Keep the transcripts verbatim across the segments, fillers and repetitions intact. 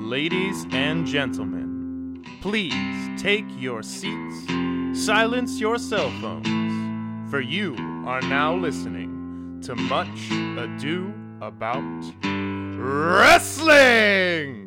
Ladies and gentlemen, please take your seats, silence your cell phones, for you are now listening to Much Ado About Wrestling!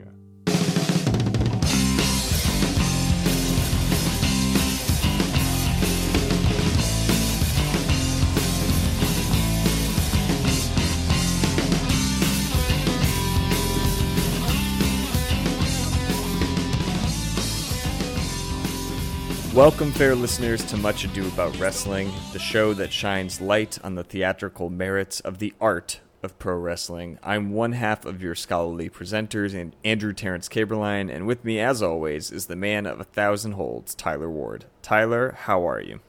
Welcome, fair listeners, to Much Ado About Wrestling, the show that shines light on the theatrical merits of the art of pro wrestling. I'm one half of your scholarly presenters, and Andrew Terrence Caberline, and with me, as always, is the man of a thousand holds, Tyler Ward. Tyler, how are you?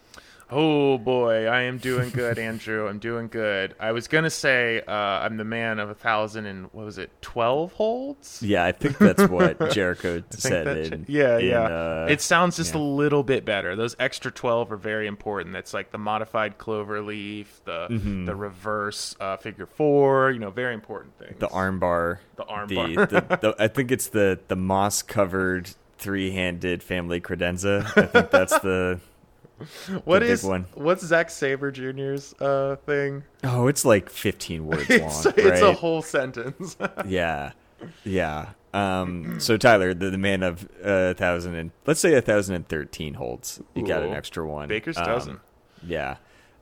Oh boy, I am doing good, Andrew. I'm doing good. I was gonna say uh, I'm the man of a thousand and what was it, twelve holds? Yeah, I think that's what Jericho said. That in, sh- yeah, in, yeah. Uh, it sounds just yeah. a little bit better. Those extra twelve are very important. That's like the modified clover leaf, the mm-hmm. the reverse uh, figure four. You know, very important things. The armbar. The armbar. The, the, the, I think it's the the moss covered three handed family credenza. I think that's the. What the is big one. What's Zack Sabre Junior's uh, thing? Oh, it's like fifteen words It's, long. it's right? a whole sentence. yeah, yeah. Um, so Tyler, the, the man of a uh, thousand and let's say a thousand and thirteen holds. You Ooh, got an extra one. Baker's um, dozen. Yeah.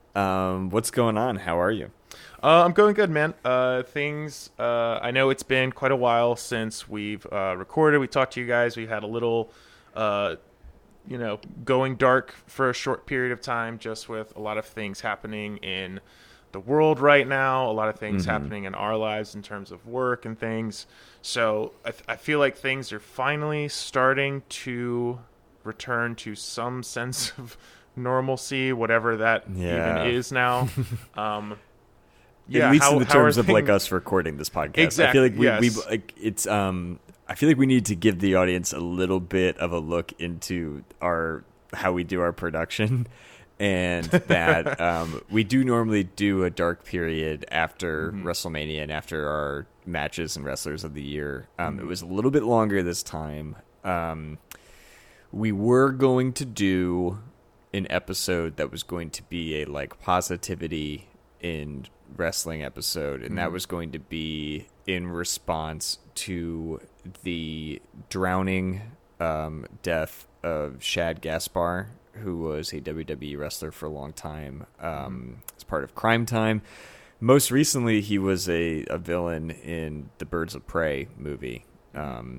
Um, what's going on? How are you? Uh, I'm going good, man. Uh, things. Uh, I know it's been quite a while since we've uh, recorded. We talked to you guys. We had a little. Uh, you know, going dark for a short period of time, just with a lot of things happening in the world right now, a lot of things mm-hmm. happening in our lives in terms of work and things. So I, th- I feel like things are finally starting to return to some sense of normalcy, whatever that yeah. even is now. Um, yeah, At least how, in the how terms are of like things- us recording this podcast. Exactly, I feel like we, yes. we like it's um I feel like we need to give the audience a little bit of a look into our how we do our production, and that um, we do normally do a dark period after mm-hmm. WrestleMania and after our matches and wrestlers of the year. Um, mm-hmm. It was a little bit longer this time. Um, we were going to do an episode that was going to be a like positivity in wrestling episode, and mm-hmm. that was going to be in response to the drowning um, death of Shad Gaspar, who was a W W E wrestler for a long time um, mm-hmm. as part of Crime Time. Most recently, he was a, a villain in the Birds of Prey movie. Um,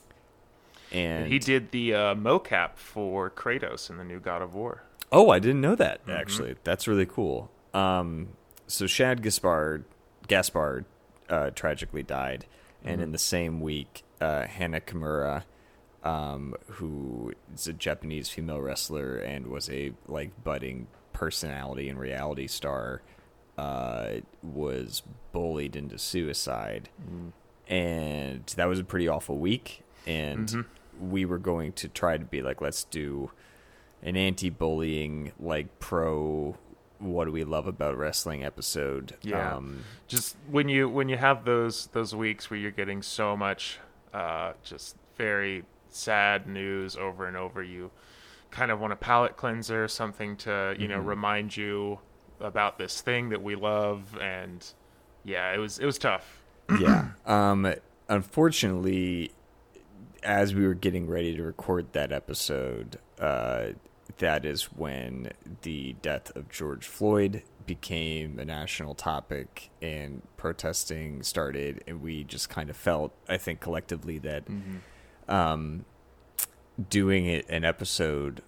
and he did the uh, mocap for Kratos in the new God of War. Oh, I didn't know that, mm-hmm. actually. That's really cool. Um, so Shad Gaspard, Gaspard uh, tragically died. And mm-hmm. in the same week, uh, Hana Kimura, um, who is a Japanese female wrestler and was a like budding personality and reality star, uh, was bullied into suicide. Mm-hmm. And that was a pretty awful week. And mm-hmm. we were going to try to be like, let's do an anti-bullying, like pro... what do we love about wrestling episode. Yeah. Um, just when you when you have those those weeks where you're getting so much uh, just very sad news over and over, you kind of want a palate cleanser, something to, you mm-hmm. know, remind you about this thing that we love. And yeah, it was it was tough. yeah. Um, unfortunately, as we were getting ready to record that episode, uh, that is when the death of George Floyd became a national topic and protesting started, and we just kind of felt, I think, collectively that mm-hmm. um, doing it, an episode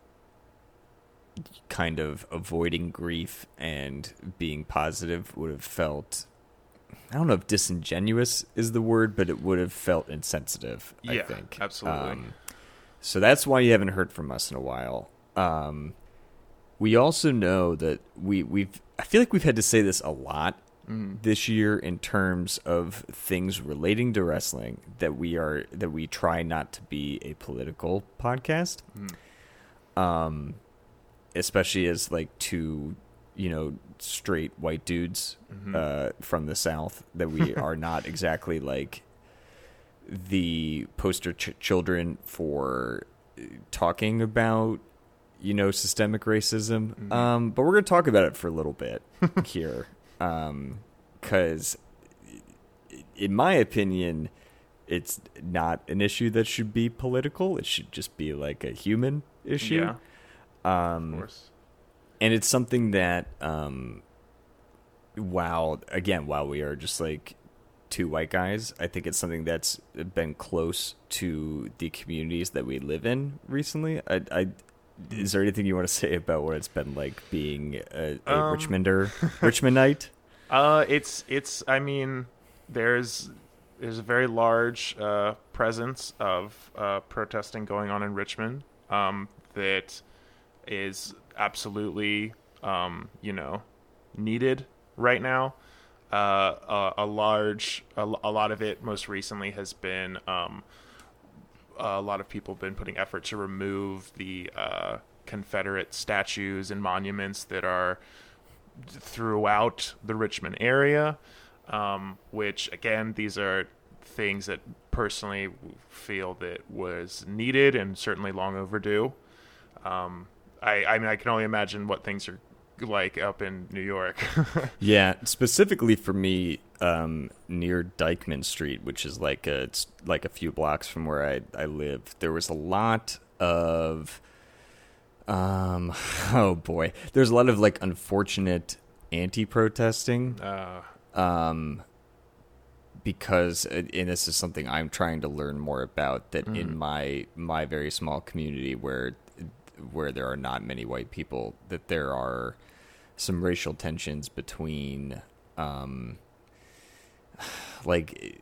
kind of avoiding grief and being positive would have felt, I don't know if disingenuous is the word, but it would have felt insensitive, I yeah, think. Absolutely. Um, so that's why you haven't heard from us in a while. Um, we also know that we, we've, I feel like we've had to say this a lot mm. this year in terms of things relating to wrestling, that we are, that we try not to be a political podcast. Mm. Um, especially as like two, you know, straight white dudes, mm-hmm. uh, from the South, that we are not exactly like the poster ch- children for talking about, you know, systemic racism. Mm-hmm. Um, but we're going to talk about it for a little bit here. Um, 'cause in my opinion, it's not an issue that should be political. It should just be like a human issue. Yeah. Um, of course. And it's something that, um, while, again, while we are just like two white guys, I think it's something that's been close to the communities that we live in recently. I, I is there anything you want to say about what it's been like being a, a um, Richmonder, Richmondite? Uh, it's, it's, I mean, there's, there's a very large, uh, presence of, uh, protesting going on in Richmond, um, that is absolutely, um, you know, needed right now. Uh, a, a large, a, a lot of it most recently has been, um, a lot of people have been putting effort to remove the, uh, Confederate statues and monuments that are throughout the Richmond area. Um, which again, these are things that personally feel that was needed and certainly long overdue. Um, I, I mean, I can only imagine what things are like up in New York. Yeah, specifically for me, um, near Dyckman Street, which is like a, it's like a few blocks from where I, I live, there was a lot of, um, oh boy, there's a lot of like unfortunate anti-protesting. Uh. Um, because, and this is something I'm trying to learn more about, that mm. in my, my very small community where, where there are not many white people, that there are some racial tensions between, um, like,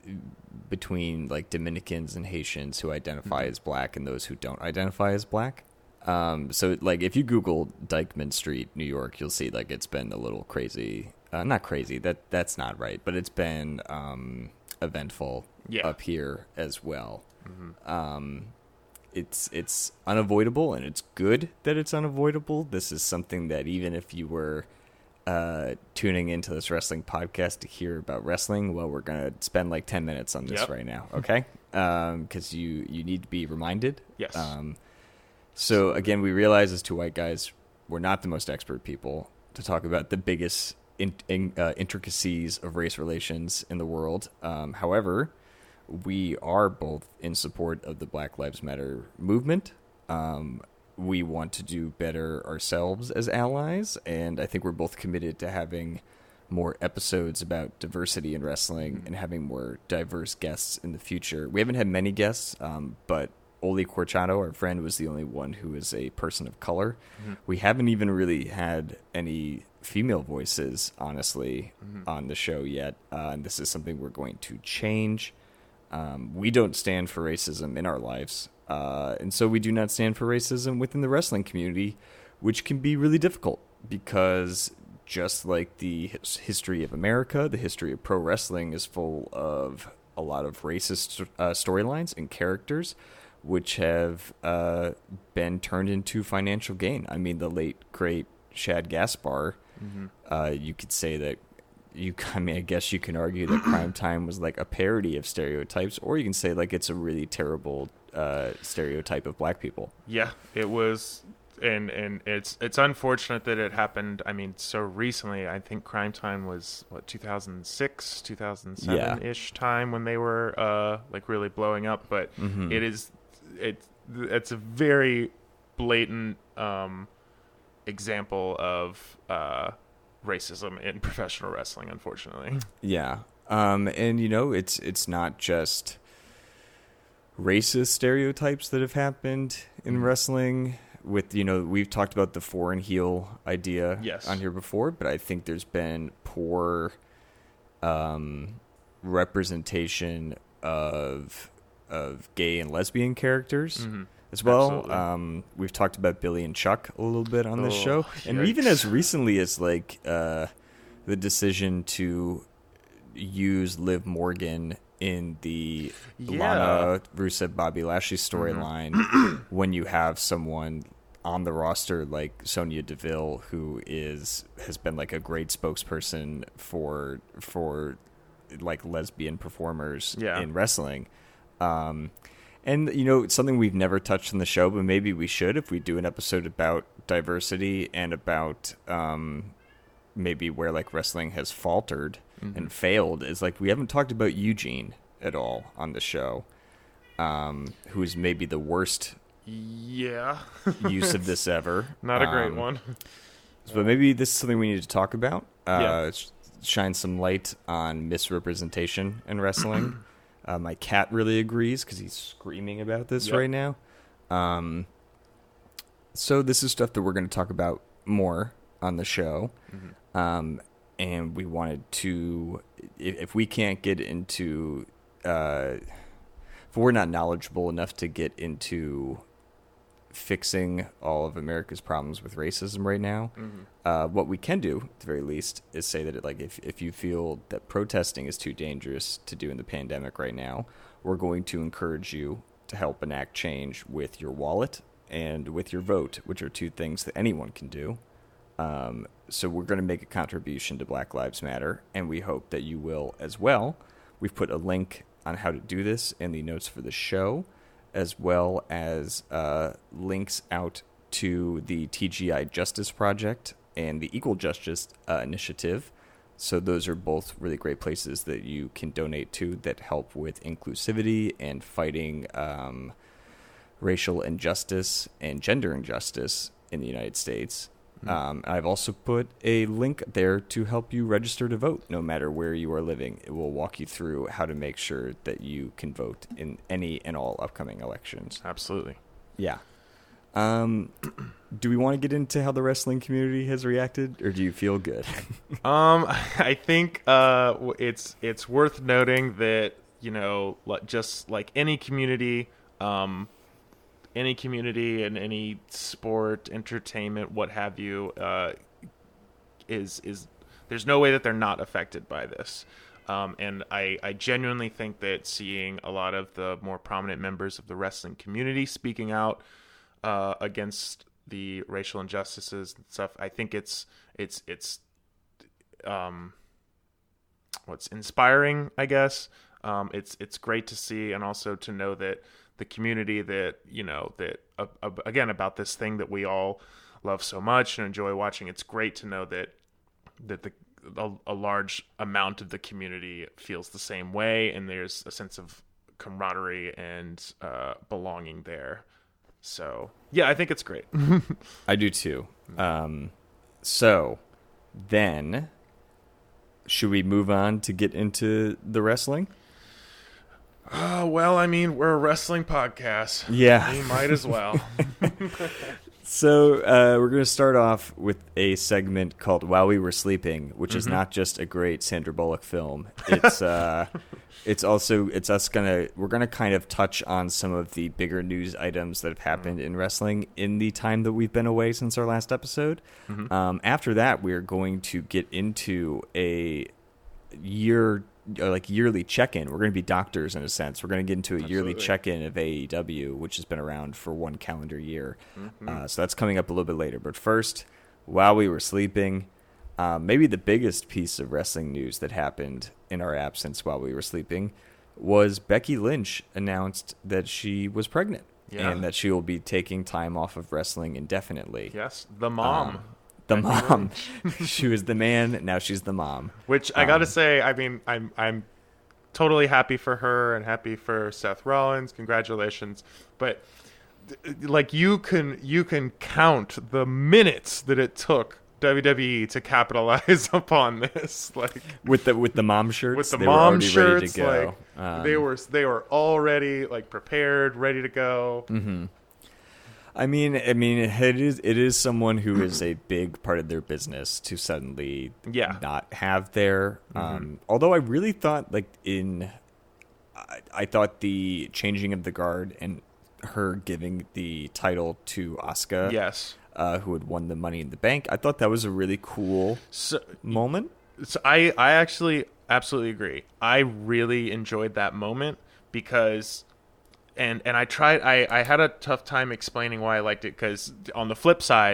between like Dominicans and Haitians who identify mm-hmm. as black and those who don't identify as black. Um, so like if you Google Dyckman Street, New York, you'll see like it's been a little crazy. Uh, not crazy, that that's not right, but it's been um, eventful yeah. up here as well. Mm-hmm. Um, it's it's unavoidable, and it's good that it's unavoidable. This is something that even if you were uh, tuning into this wrestling podcast to hear about wrestling, well, we're going to spend like ten minutes on this yep. right now, okay? Because um, you, you need to be reminded. Yes. Um, so, again, we realize as two white guys, we're not the most expert people to talk about the biggest in, in, uh, intricacies of race relations in the world. Um, however, we are both in support of the Black Lives Matter movement. Um, we want to do better ourselves as allies, and I think we're both committed to having more episodes about diversity in wrestling mm-hmm. and having more diverse guests in the future. We haven't had many guests, um, but Oli Corchado, our friend, was the only one who is a person of color. Mm-hmm. We haven't even really had any female voices, honestly, mm-hmm. on the show yet, uh, and this is something we're going to change. Um, we don't stand for racism in our lives, uh, and so we do not stand for racism within the wrestling community, which can be really difficult because just like the his- history of America, the history of pro wrestling is full of a lot of racist uh, storylines and characters which have uh, been turned into financial gain. I mean, the late, great Shad Gaspar, mm-hmm. uh, you could say that You, I mean, I guess you can argue that Crime Time was like a parody of stereotypes, or you can say like it's a really terrible uh, stereotype of black people. Yeah, it was, and and it's it's unfortunate that it happened. I mean, so recently. I think Crime Time was what two thousand six, two thousand seven ish yeah. time when they were uh, like really blowing up. But mm-hmm. it is it it's a very blatant um, example of. Uh, racism in professional wrestling, unfortunately. Yeah. Um, and, you know, it's it's not just racist stereotypes that have happened in mm. wrestling. With, you know, we've talked about the foreign heel idea yes. on here before, but I think there's been poor um, representation of of gay and lesbian characters. Mm-hmm. As well, um, we've talked about Billy and Chuck a little bit on this oh, show, and yikes. even as recently as like uh, the decision to use Liv Morgan in the yeah. Lana Rusev Bobby Lashley storyline, mm-hmm. when you have someone on the roster like Sonya Deville, who is has been like a great spokesperson for for like lesbian performers yeah. in wrestling. Um, and, you know, something we've never touched on the show, but maybe we should if we do an episode about diversity and about um, maybe where, like, wrestling has faltered mm-hmm. and failed, is, like, we haven't talked about Eugene at all on the show, um, who is maybe the worst yeah. use of this ever. Not a great um, one. But maybe this is something we need to talk about. Uh, yeah. Shine some light on misrepresentation in wrestling. Uh, my cat really agrees because he's screaming about this yep. right now. Um, so this is stuff that we're going to talk about more on the show. Mm-hmm. Um, and we wanted to, if, if we can't get into, uh, if we're not knowledgeable enough to get into fixing all of America's problems with racism right now, mm-hmm. uh, what we can do, at the very least, is say that it, like if if you feel that protesting is too dangerous to do in the pandemic right now, we're going to encourage you to help enact change with your wallet and with your vote, which are two things that anyone can do. Um, so we're going to make a contribution to Black Lives Matter, and we hope that you will as well. We've put a link on how to do this in the notes for the show, as well as uh, links out to the T G I Justice Project and the Equal Justice uh, Initiative. So those are both really great places that you can donate to that help with inclusivity and fighting um, racial injustice and gender injustice in the United States. Mm-hmm. Um, I've also put a link there to help you register to vote no matter where you are living. It will walk you through how to make sure that you can vote in any and all upcoming elections. Absolutely. Yeah. Um, do we want to get into how the wrestling community has reacted, or do you feel good? um, I think uh, it's it's worth noting that, you know, just like any community, um, any community and any sport, entertainment, what have you, uh, is is there's no way that they're not affected by this. Um, and I, I genuinely think that seeing a lot of the more prominent members of the wrestling community speaking out uh, against the racial injustices and stuff, I think it's it's it's um, what's inspiring, I guess. Um, it's it's great to see, and also to know that the community that, you know, that, uh, uh, again, about this thing that we all love so much and enjoy watching, it's great to know that that the a, a large amount of the community feels the same way, and there's a sense of camaraderie and uh, belonging there. So, yeah, I think it's great. I do too. Um, so, then, should we move on to get into the wrestling? Uh, well, I mean, we're a wrestling podcast. Yeah. We might as well. So uh, we're going to start off with a segment called While We Were Sleeping, which mm-hmm. is not just a great Sandra Bullock film. It's uh, it's also, it's us going to, we're going to kind of touch on some of the bigger news items that have happened mm-hmm. in wrestling in the time that we've been away since our last episode. Mm-hmm. Um, after that, we're going to get into a year like yearly check-in. We're going to be doctors in a sense. We're going to get into a Absolutely. yearly check-in of A E W, which has been around for one calendar year. Mm-hmm. Uh, so that's coming up a little bit later. But first, while we were sleeping, um, maybe the biggest piece of wrestling news that happened in our absence while we were sleeping was Becky Lynch announced that she was pregnant yeah. and that she will be taking time off of wrestling indefinitely. Yes, the mom. Um, The mom. She was the man. Now she's the mom. Which I um, gotta say, I mean, I'm I'm totally happy for her and happy for Seth Rollins. Congratulations. But like you can you can count the minutes that it took W W E to capitalize upon this. Like with the with the mom shirts. With the they mom were shirts, ready to go. Like um, they were they were already like prepared, ready to go. Mm-hmm. I mean, I mean, it is it is someone who is a big part of their business to suddenly yeah. not have their. Mm-hmm. Um, although I really thought, like in, I, I thought the changing of the guard and her giving the title to Asuka, yes, uh, who had won the Money in the Bank, I thought that was a really cool so, moment. So I I actually absolutely agree. I really enjoyed that moment because. And and I tried. I, I had a tough time explaining why I liked it because on the flip side,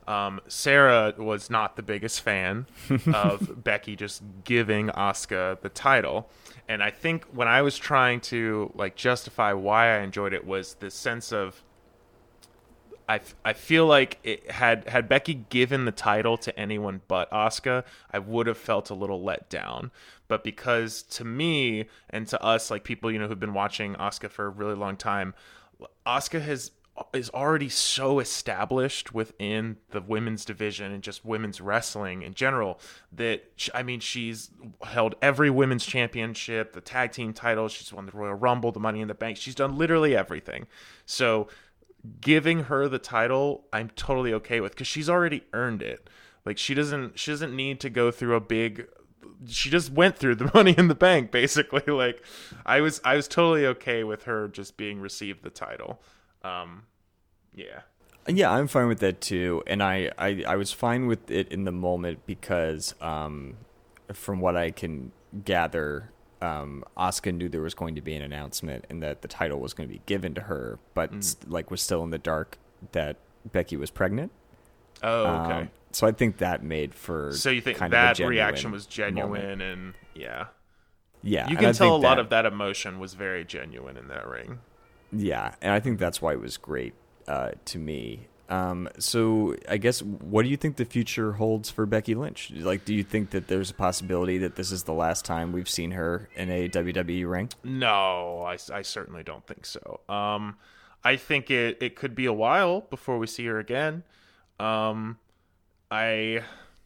Um, Sarah was not the biggest fan of Becky just giving Asuka the title. And I think when I was trying to like justify why I enjoyed it was this sense of I, I feel like it had had Becky given the title to anyone but Asuka, I would have felt a little let down. But because to me and to us, like people, you know, who've been watching Asuka for a really long time, Asuka has is already so established within the women's division and just women's wrestling in general that, I mean, she's held every women's championship, the tag team titles, she's won the Royal Rumble, the Money in the Bank, she's done literally everything. So giving her the title, I'm totally okay with, because she's already earned it. Like she doesn't, she doesn't need to go through a big, she just went through the Money in the Bank, basically. Like I was, I was totally okay with her just being received the title. Um, yeah. Yeah, I'm fine with that too. And I, I, I was fine with it in the moment because um, from what I can gather, um, Asuka knew there was going to be an announcement and that the title was going to be given to her, but mm. like was still in the dark that Becky was pregnant. Oh, okay. Um, so I think that made for So you think kind that of a reaction was genuine moment. and yeah. Yeah. You can tell a lot that, of that emotion was very genuine in that ring. Yeah, and I think that's why it was great uh, to me. Um, so I guess, what do you think the future holds for Becky Lynch? Like, do you think that there's a possibility that this is the last time we've seen her in a W W E ring? No, I, I certainly don't think so. Um, I think it, it could be a while before we see her again. Um, I...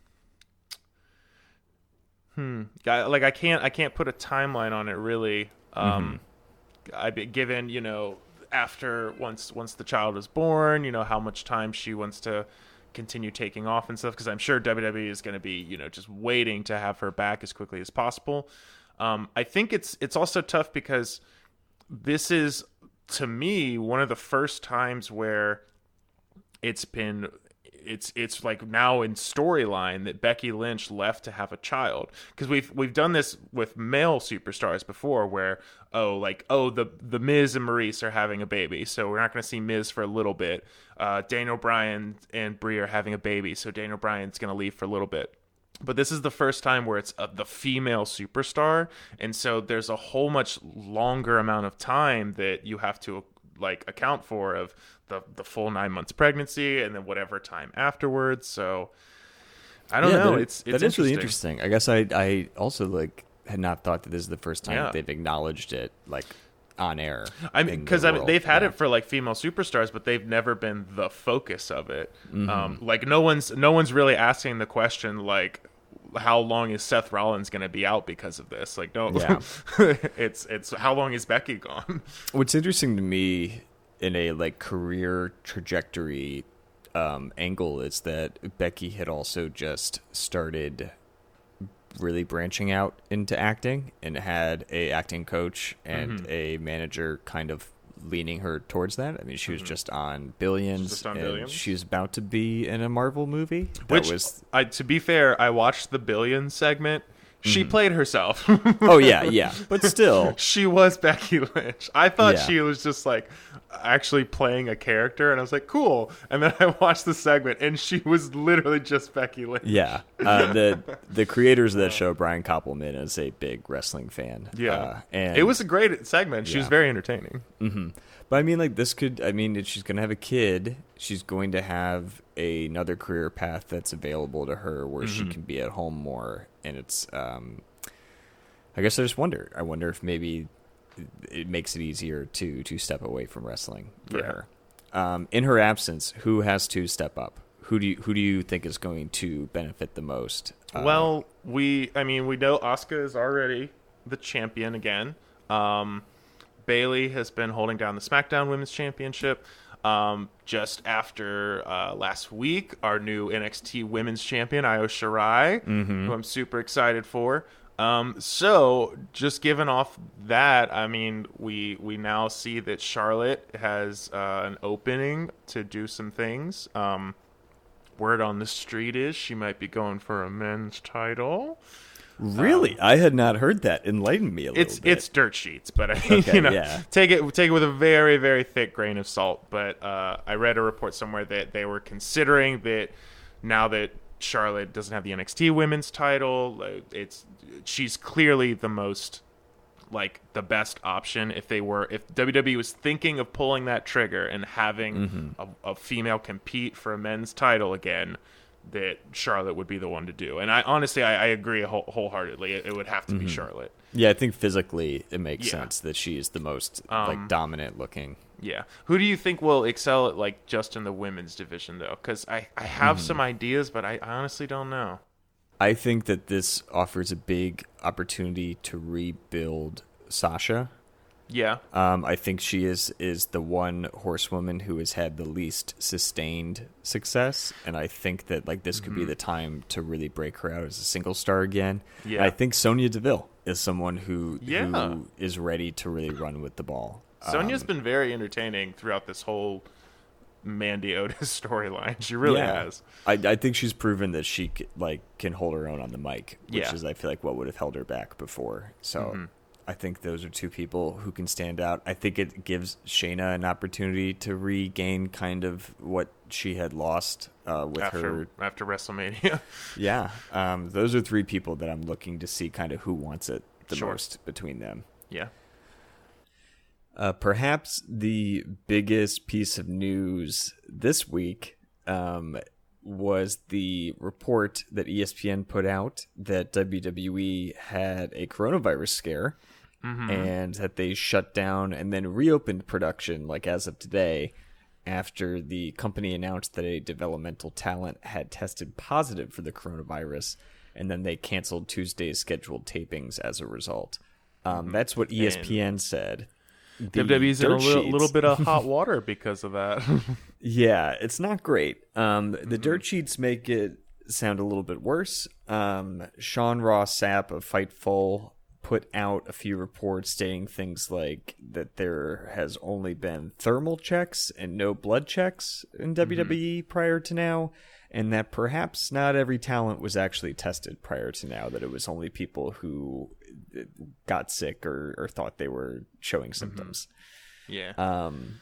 Hmm. Like, I can't I can't put a timeline on it, really. Um mm-hmm. I've been given, you know, after once once the child is born, you know, how much time she wants to continue taking off and stuff, because I'm sure W W E is going to be, you know, just waiting to have her back as quickly as possible. Um, I think it's it's also tough because this is, to me, one of the first times where it's been it's it's like now in storyline that Becky Lynch left to have a child, because we've we've done this with male superstars before where oh like oh the the Miz and Maurice are having a baby, so we're not going to see Miz for a little bit. uh Daniel Bryan and Brie are having a baby, so Daniel Bryan's going to leave for a little bit. But this is the first time where it's uh, the female superstar, and so there's a whole much longer amount of time that you have to like account for of the the full nine months pregnancy and then whatever time afterwards. So I don't yeah, know. That, it's it's that is really interesting. I guess I I also like had not thought that this is the first time yeah. that they've acknowledged it like on air. I mean, because the I mean, they've had yeah. it for like female superstars, but they've never been the focus of it. Mm-hmm. Um, like no one's no one's really asking the question like, how long is Seth Rollins going to be out because of this? Like, no, yeah. it's it's how long is Becky gone? What's interesting to me in a like career trajectory um, angle is that Becky had also just started really branching out into acting and had a acting coach and mm-hmm. a manager kind of leaning her towards that. I mean, she was mm-hmm. just on Billions, just on and Billions. She's about to be in a Marvel movie. That Which, was, I, to be fair, I watched the Billions segment. She mm-hmm. played herself. Oh, yeah, yeah. But still. She was Becky Lynch. I thought yeah. she was just, like, actually playing a character, and I was like, cool. And then I watched the segment, and she was literally just Becky Lynch. Yeah. Uh, the the creators of that show, Brian Koppelman, is a big wrestling fan. Yeah. Uh, and it was a great segment. She yeah. was very entertaining. Mm-hmm. But, I mean, like, this could, I mean, if she's going to have a kid, she's going to have a, another career path that's available to her where mm-hmm. she can be at home more. And it's, um, I guess I just wonder. I wonder if maybe it makes it easier to, to step away from wrestling for yeah. her. Um, in her absence, who has to step up? Who do you, who do you think is going to benefit the most? Uh, well, we, I mean, we know Asuka is already the champion again. Um, Bayley has been holding down the SmackDown Women's Championship. Um, just after uh, last week, our new N X T Women's Champion, Io Shirai, mm-hmm. who I'm super excited for. Um, so, just given off that, I mean, we we now see that Charlotte has uh, an opening to do some things. Um, word on the street is she might be going for a men's title. Really? Um, I had not heard that. Enlighten me a little it's, bit. It's dirt sheets, but I mean, okay, you know, yeah. take it take it with a very, very thick grain of salt. But uh, I read a report somewhere that they were considering that now that Charlotte doesn't have the N X T women's title, it's she's clearly the most, like, the best option. If they were, if W W E was thinking of pulling that trigger and having mm-hmm. a, a female compete for a men's title again, that Charlotte would be the one to do. And I honestly, I, I agree whole, wholeheartedly. It, it would have to mm-hmm. be Charlotte. Yeah, I think physically it makes yeah. sense that she is the most um, like dominant looking. Yeah. Who do you think will excel at, like, just in the women's division, though? Because I, I have mm-hmm. some ideas, but I, I honestly don't know. I think that this offers a big opportunity to rebuild Sasha. Yeah. Um, I think she is, is the one horsewoman who has had the least sustained success, and I think that like this could mm-hmm. be the time to really break her out as a single star again. Yeah. And I think Sonya Deville is someone who yeah. who is ready to really run with the ball. Sonya's um, been very entertaining throughout this whole Mandy Otis storyline. She really yeah. has. I, I think she's proven that she like can hold her own on the mic, which yeah. is I feel like what would have held her back before. So. Mm-hmm. I think those are two people who can stand out. I think it gives Shayna an opportunity to regain kind of what she had lost uh, with after, her after WrestleMania. yeah, um, those are three people that I'm looking to see kind of who wants it the sure. most between them. Yeah. Uh, perhaps the biggest piece of news this week um, was the report that E S P N put out that W W E had a coronavirus scare. Mm-hmm. And that they shut down and then reopened production, like as of today, after the company announced that a developmental talent had tested positive for the coronavirus, and then they canceled Tuesday's scheduled tapings as a result. Um, mm-hmm. That's what E S P N and said. The W W E's in a little, little bit of hot water because of that. Yeah, it's not great. Um, the mm-hmm. dirt sheets make it sound a little bit worse. Um, Sean Ross Sapp of Fightful put out a few reports stating things like that there has only been thermal checks and no blood checks in mm-hmm. W W E prior to now, and that perhaps not every talent was actually tested prior to now, that it was only people who got sick or, or thought they were showing symptoms. Mm-hmm. Yeah. Um,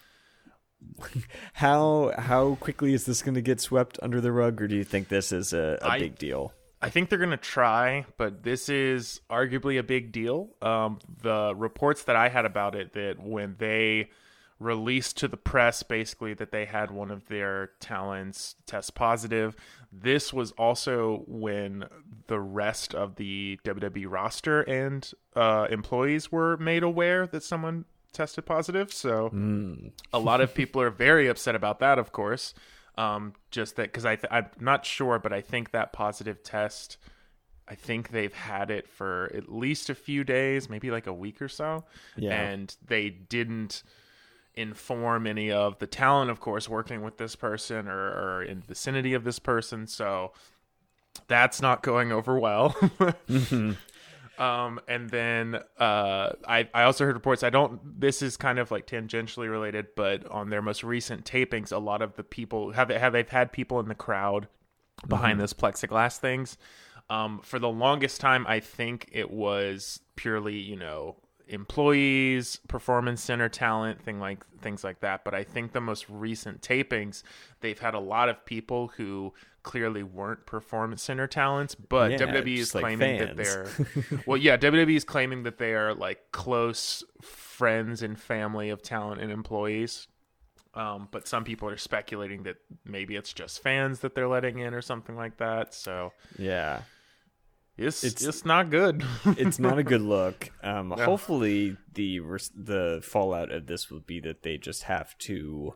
how how quickly is this going to get swept under the rug, or do you think this is a, a I... big deal? I think they're going to try, but this is arguably a big deal. Um, the reports that I had about it, that when they released to the press basically that they had one of their talents test positive, this was also when the rest of the W W E roster and uh, employees were made aware that someone tested positive. So mm. a lot of people are very upset about that, of course. Um, just that, because I th- I'm not sure, but I think that positive test, I think they've had it for at least a few days, maybe like a week or so. Yeah. And they didn't inform any of the talent, of course, working with this person or, or in the vicinity of this person. So that's not going over well. mm-hmm. Um, and then uh, I, I also heard reports, I don't, this is kind of like tangentially related, but on their most recent tapings, a lot of the people, have, have they've had people in the crowd behind mm-hmm. those plexiglass things. Um, for the longest time, I think it was purely, you know, employees, performance center talent, thing like things like that. But I think the most recent tapings, they've had a lot of people who clearly weren't performance center talents, but yeah, W W E is like claiming fans. that they're well, yeah, W W E is claiming that they are like close friends and family of talent and employees. Um, but some people are speculating that maybe it's just fans that they're letting in or something like that. So yeah. It's, it's it's not good. It's not a good look. Um, yeah. Hopefully, the the fallout of this will be that they just have to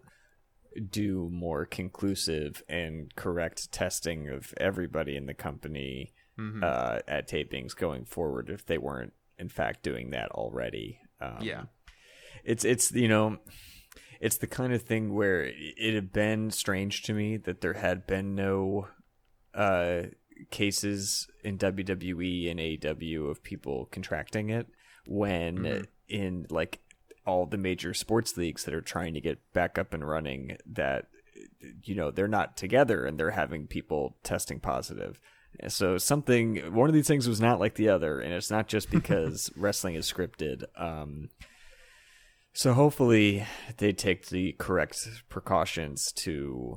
do more conclusive and correct testing of everybody in the company mm-hmm. uh, at tapings going forward. If they weren't, in fact, doing that already, um, yeah, it's it's you know, it's the kind of thing where it had been strange to me that there had been no. Uh, cases in W W E and A E W of people contracting it when mm-hmm. in like all the major sports leagues that are trying to get back up and running, that you know they're not together and they're having people testing positive. So something, one of these things was not like the other, and it's not just because wrestling is scripted. Um, so hopefully they take the correct precautions to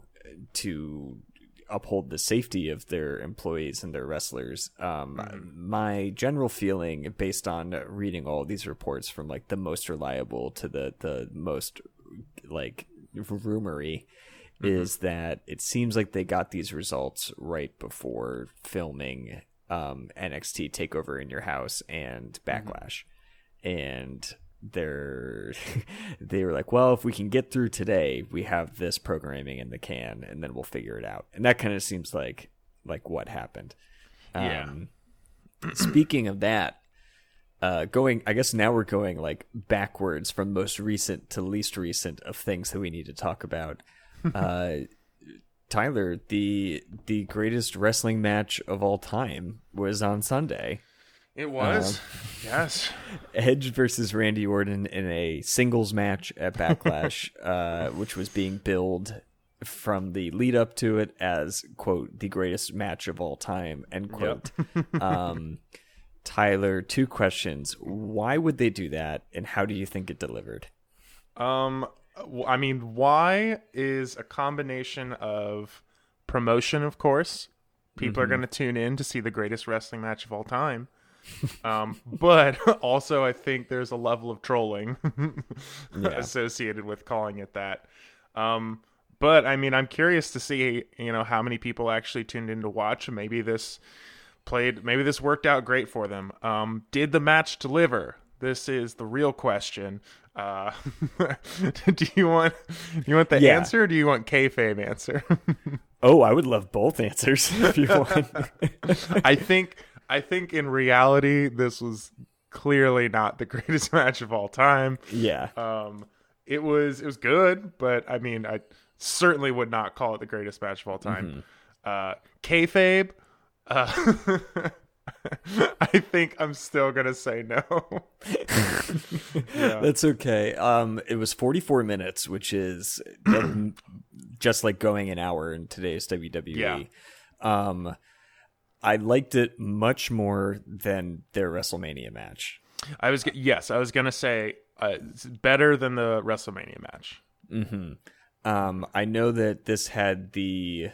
to uphold the safety of their employees and their wrestlers. Um, mm-hmm. My general feeling, based on reading all these reports from like the most reliable to the the most like rumory, mm-hmm. is that it seems like they got these results right before filming um, N X T Takeover in Your House and Backlash. Mm-hmm. And they're they were like, well, if we can get through today, we have this programming in the can, and then we'll figure it out. And that kind of seems like like what happened. Yeah. Um, speaking of that, uh, going, I guess now we're going like backwards from most recent to least recent of things that we need to talk about. uh, Tyler, the the greatest wrestling match of all time was on Sunday. It was, um, yes. Edge versus Randy Orton in a singles match at Backlash, uh, which was being billed from the lead up to it as, quote, the greatest match of all time, end quote. Yep. um, Tyler, two questions. Why would they do that, and how do you think it delivered? Um, I mean, why is a combination of promotion, of course. People mm-hmm. are going to tune in to see the greatest wrestling match of all time. um, but also I think there's a level of trolling yeah. associated with calling it that. Um, but I mean, I'm curious to see, you know, how many people actually tuned in to watch. Maybe this played, maybe this worked out great for them. Um, did the match deliver? This is the real question. Uh, do you want, you want the yeah. answer or do you want kayfabe answer? Oh, I would love both answers if you want. I think, I think in reality, this was clearly not the greatest match of all time. Yeah. Um, it was, it was good, but I mean, I certainly would not call it the greatest match of all time. Mm-hmm. Uh, kayfabe, uh, I think I'm still going to say no. Yeah. That's okay. Um, it was forty-four minutes, which is just like going an hour in today's W W E. Yeah. Um, I liked it much more than their WrestleMania match. I was yes, I was gonna say uh, it's better than the WrestleMania match. Mm-hmm. Um, I know that this had the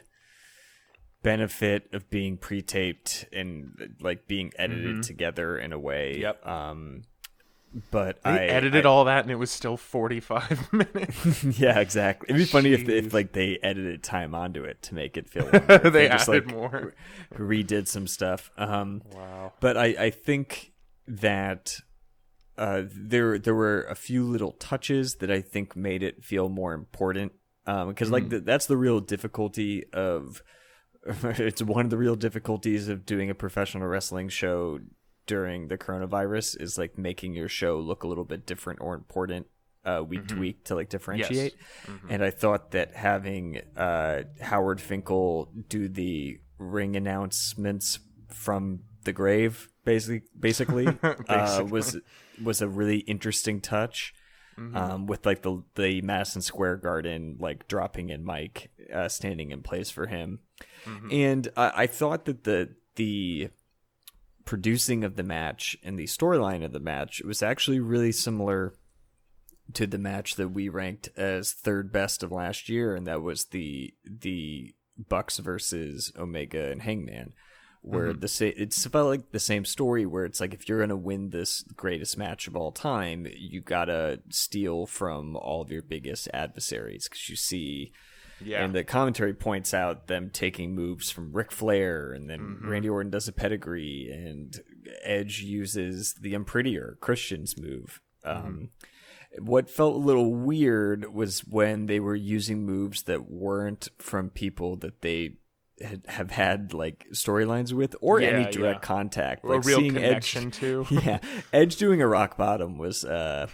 benefit of being pre-taped and like being edited mm-hmm. together in a way. Yep. Um, but they I edited I, all that, and it was still forty-five minutes. Yeah, exactly. It'd be funny if, if like they edited time onto it to make it feel longer. they, they just added like more, redid some stuff. Um, wow. But I, I think that uh, there there were a few little touches that I think made it feel more important. Um, because like mm. the, that's the real difficulty of. It's one of the real difficulties of doing a professional wrestling show during the coronavirus is like making your show look a little bit different or important uh, week mm-hmm. to week to like differentiate. Yes. Mm-hmm. And I thought that having uh, Howard Finkel do the ring announcements from the grave, basically, basically, basically. Uh, was was a really interesting touch. Mm-hmm. Um, with like the the Madison Square Garden like dropping in Mike uh, standing in place for him. Mm-hmm. And uh, I thought that the the producing of the match and the storyline of the match was actually really similar to the match that we ranked as third best of last year, and that was the the Bucks versus Omega and Hangman, where mm-hmm. the sa- it's felt like the same story where it's like if you're gonna win this greatest match of all time, you gotta steal from all of your biggest adversaries because you see. Yeah. And the commentary points out them taking moves from Ric Flair, and then mm-hmm. Randy Orton does a pedigree, and Edge uses the Unprettier, Christian's move. Mm-hmm. Um, what felt a little weird was when they were using moves that weren't from people that they had, have had like storylines with or yeah, any direct yeah. contact. Or like a real seeing connection Edge, to. Yeah, Edge doing a rock bottom was uh,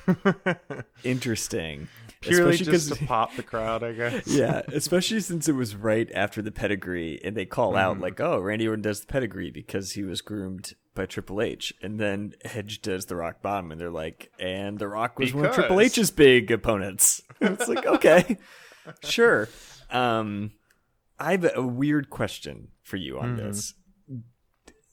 interesting. Purely just to pop the crowd, I guess. Yeah, especially since it was right after the pedigree, and they call mm. out like, "Oh, Randy Orton does the pedigree because he was groomed by Triple H," and then Edge does the rock bottom, and they're like, "And the Rock was because. one of Triple H's big opponents." And it's like, okay, sure. Um, I have a weird question for you on mm-hmm. this.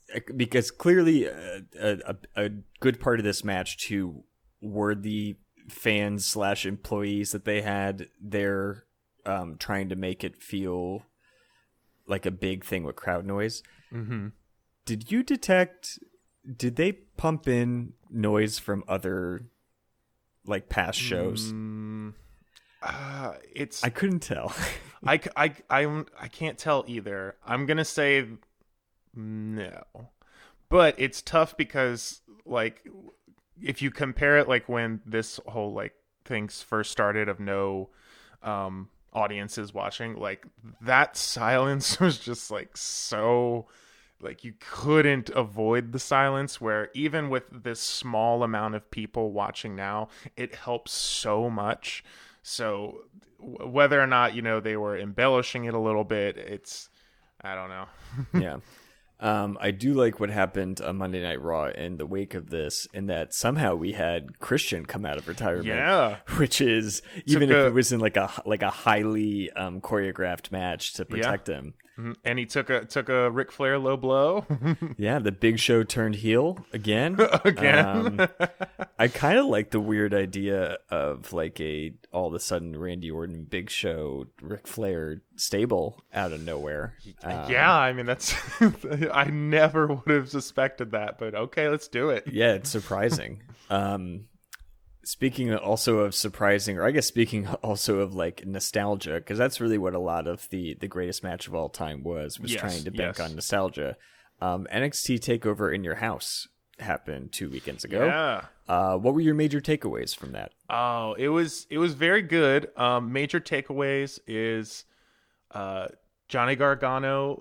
because clearly a, a, a good part of this match too were the fans slash employees that they had there, um, trying to make it feel like a big thing with crowd noise. Mm-hmm. Did you detect? Did they pump in noise from other like past shows? Mm, uh, it's I couldn't tell. I, I, I, I can't tell either. I'm gonna say no, but it's tough because like if you compare it like when this whole like things first started of no um audiences watching, like that silence was just like so like you couldn't avoid the silence, where even with this small amount of people watching now, it helps so much. So w- whether or not, you know, they were embellishing it a little bit, it's, I don't know. Yeah. Um, I do like what happened on Monday Night Raw in the wake of this, in that somehow we had Christian come out of retirement. Yeah, which is, even took if a, it was in like a like a highly um, choreographed match to protect yeah. him. And he took a took a Ric Flair low blow. Yeah, the Big Show turned heel again. again. Um, I kind of like the weird idea of like a all of a sudden Randy Orton, Big Show, Ric Flair stable out of nowhere. Um, yeah, I mean that's I never would have suspected that, but okay, let's do it. Yeah, it's surprising. um, Speaking also of surprising, or I guess speaking also of like nostalgia, because that's really what a lot of the, the greatest match of all time was, was yes, trying to bank yes. on nostalgia. Um, N X T TakeOver in Your House happened two weekends ago. Yeah. Uh, what were your major takeaways from that? Oh, it was it was very good. Um, major takeaways is uh, Johnny Gargano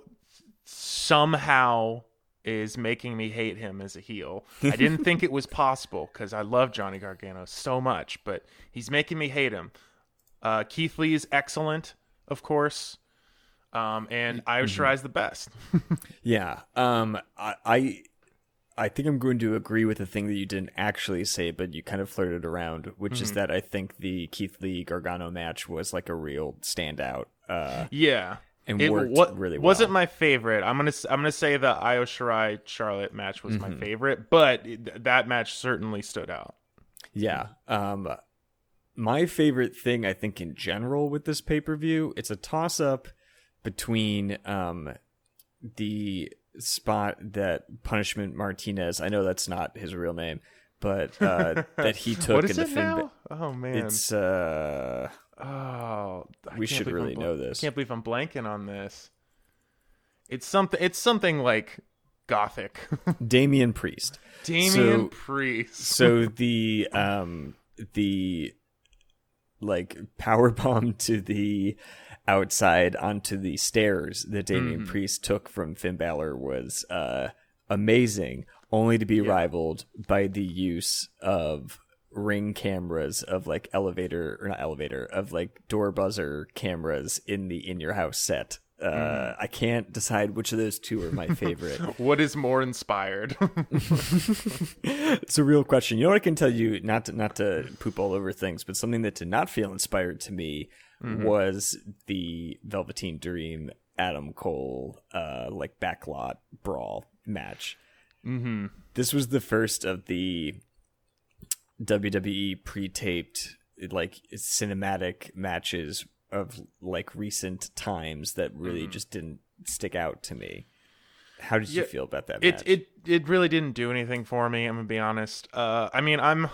somehow is making me hate him as a heel. I didn't think it was possible because I love Johnny Gargano so much, but he's making me hate him. Uh, Keith Lee is excellent, of course, um, and Io Mm-hmm. Shirai's the best. Yeah, um, I, I I think I'm going to agree with the thing that you didn't actually say, but you kind of flirted around, which Mm-hmm. is that I think the Keith Lee Gargano match was like a real standout. Uh, Yeah. And it worked what, really well. wasn't my favorite. I'm gonna I'm gonna say the Io Shirai Charlotte match was Mm-hmm. my favorite, but it, that match certainly stood out. Yeah. Um, my favorite thing, I think, in general with this pay per view, it's a toss up between um, the spot that Punishment Martinez, I know that's not his real name, but uh, that he took What is in the it Finn. now? Oh man, It's uh, oh I we can't should believe really I'm bl- know this. Can't believe I'm blanking on this. It's something. It's something like gothic. Damian Priest. Damian So- Priest. So the um the like power bomb to the outside onto the stairs that Damian Mm. Priest took from Finn Balor was uh amazing, only to be rivaled by the use of ring cameras of like elevator or not elevator of like door buzzer cameras in the In Your House set. Uh, Mm. I can't decide which of those two are my favorite. What is more inspired? It's a real question. You know what I can tell you, not to, not to poop all over things, but something that did not feel inspired to me Mm-hmm. was the Velveteen Dream Adam Cole uh, like backlot brawl match. Mm-hmm. This was the first of the W W E pre-taped like cinematic matches of like recent times that really Mm-hmm. just didn't stick out to me. How did Yeah, you feel about that It match? it it really didn't do anything for me. I'm gonna be honest. Uh, I mean, I'm.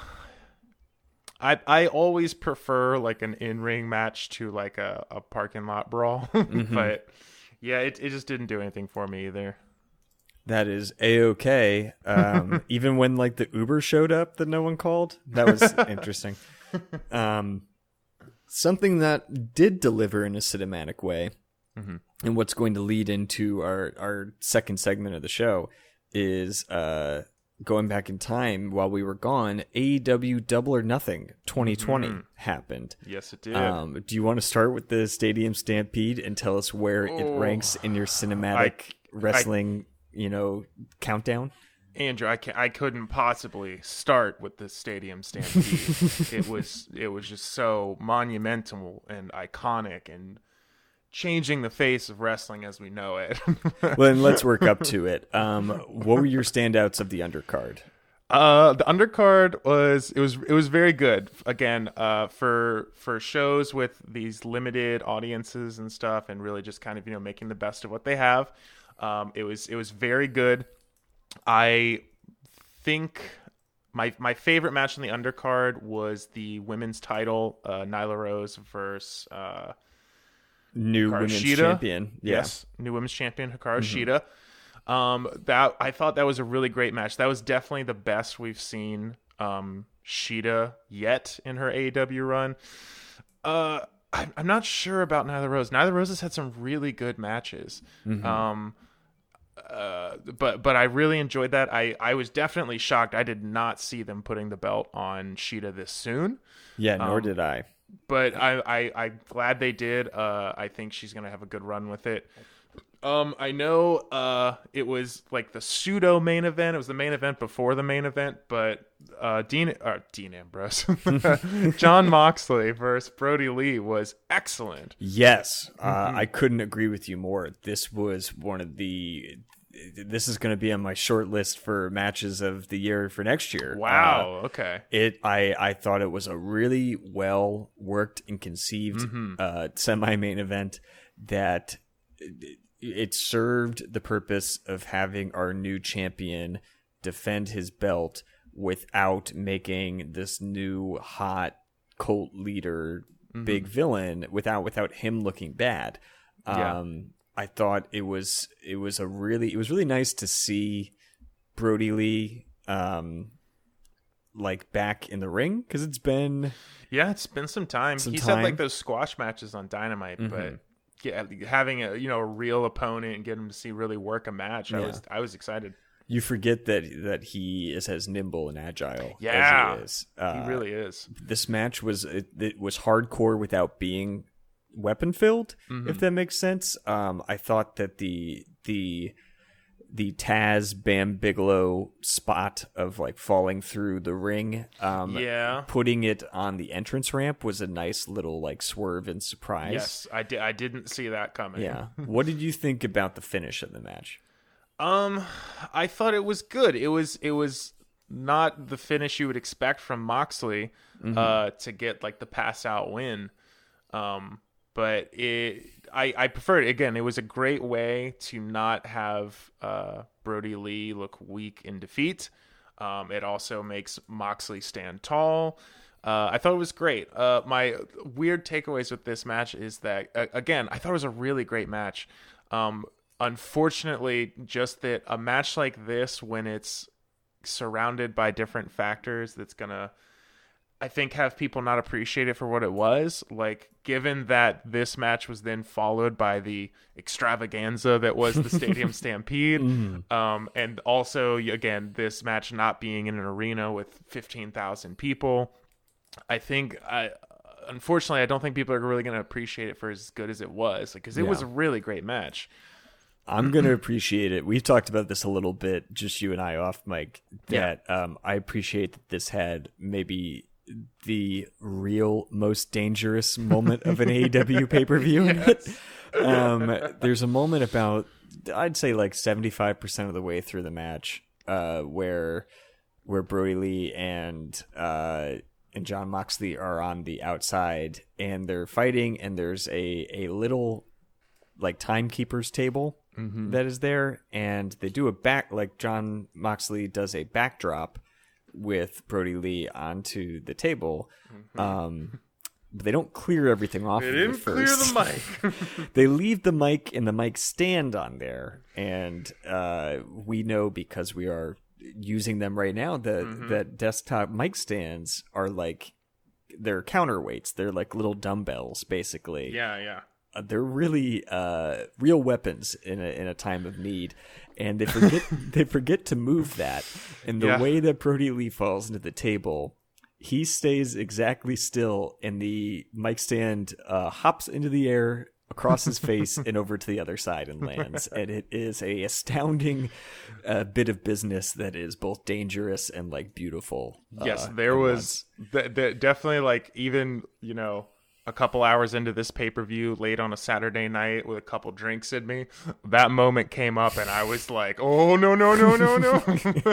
I I always prefer like an in ring match to like a, a parking lot brawl, Mm-hmm. but yeah, it it just didn't do anything for me either. That is a-okay. Um, even when like the Uber showed up that no one called, that was interesting. Um, something that did deliver in a cinematic way, Mm-hmm. and what's going to lead into our, our second segment of the show is uh, going back in time while we were gone. A E W Double or Nothing twenty twenty Mm-hmm. happened. Yes, it did. Um, do you want to start with the Stadium Stampede and tell us where it Oh. ranks in your cinematic I- wrestling, you know, countdown? Andrew, I can I couldn't possibly start with the Stadium Stampede. it was it was just so monumental and iconic and changing the face of wrestling as we know it. Well, then let's work up to it. Um, what were your standouts of the undercard? Uh, the undercard was it was it was very good. Again, uh, for for shows with these limited audiences and stuff, and really just kind of you know making the best of what they have. Um, it was it was very good. I think my my favorite match on the undercard was the women's title, uh, Nyla Rose versus uh, new Hikaru women's Shida. champion. Yeah. Yes, new women's champion Hikaru Mm-hmm. Shida. Um, that I thought that was a really great match. That was definitely the best we've seen um, Shida yet in her A E W run. Uh, I, I'm not sure about Nyla Rose. Nyla Rose has had some really good matches. Mm-hmm. Um, uh, but but I really enjoyed that. I, I was definitely shocked. I did not see them putting the belt on Shida this soon. Yeah, nor Um, did I. But I, I, I'm glad they did. Uh, I think she's going to have a good run with it. Um, I know uh, it was like the pseudo main event. It was the main event before the main event, but uh, Dean uh, Dean Ambrose, John Moxley versus Brody Lee was excellent. Yes, uh, I couldn't agree with you more. This was one of the. This is going to be on my short list for matches of the year for next year. Wow. Uh, okay. It, I, I thought it was a really well worked and conceived Mm-hmm. uh, semi main event that it, it served the purpose of having our new champion defend his belt without making this new hot cult leader Mm-hmm. big villain without without him looking bad. Yeah. Um, I thought it was it was a really it was really nice to see Brody Lee um, like back in the ring because it's been Yeah, it's been some time. Some He's time. had like those squash matches on Dynamite, but yeah, having a you know a real opponent and getting him to see really work a match, I Yeah. was I was excited. you forget that that he is as nimble and agile Yeah, as he is. Uh, he really is. This match was it, it was hardcore without being weapon filled, if that makes sense. Um, I thought that the the the Taz Bam Bigelow spot of like falling through the ring, um, Yeah. putting it on the entrance ramp was a nice little like swerve and surprise. Yes, I did. I didn't see that coming. Yeah. What did you think about the finish of the match? Um, I thought it was good. It was it was not the finish you would expect from Moxley, uh, to get like the pass out win. Um, but it I I preferred it. Again, it was a great way to not have uh Brody Lee look weak in defeat. Um, it also makes Moxley stand tall. Uh, I thought it was great. Uh, my weird takeaways with this match is that, uh, again, I thought it was a really great match. Um, unfortunately, just that a match like this, when it's surrounded by different factors, that's going to, I think, have people not appreciate it for what it was. Like, given that this match was then followed by the extravaganza that was the Stadium Stampede, Mm-hmm. um, and also, again, this match not being in an arena with fifteen thousand people, I think, I, unfortunately, I don't think people are really going to appreciate it for as good as it was, because it Yeah. was a really great match. I'm going to appreciate it. We've talked about this a little bit, just you and I off mic, that um, I appreciate that this had maybe the real most dangerous moment of an A E W pay-per-view in it. Um, there's a moment about, I'd say like seventy-five percent of the way through the match uh, where where Brody Lee and uh, and John Moxley are on the outside and they're fighting, and there's a, a little like timekeeper's table that is there, and they do a back like John Moxley does a backdrop with Brody Lee onto the table. Um, but they don't clear everything off. They of it didn't clear first. the mic. They leave the mic and the mic stand on there, and uh, we know because we are using them right now that Mm-hmm. that desktop mic stands are like they're counterweights. They're like little dumbbells, basically. yeah, yeah. Uh, they're really uh, real weapons in a in a time of need, and they forget they forget to move that. And the Yeah. way that Brody Lee falls into the table, he stays exactly still, and the mic stand uh, hops into the air across his face and over to the other side and lands. And it is a astounding uh, bit of business that is both dangerous and like beautiful. Yes, uh, there at was th- th- definitely like even, you know, a couple hours into this pay-per-view late on a Saturday night with a couple drinks in me, that moment came up and I was like, oh, no, no, no, no, no.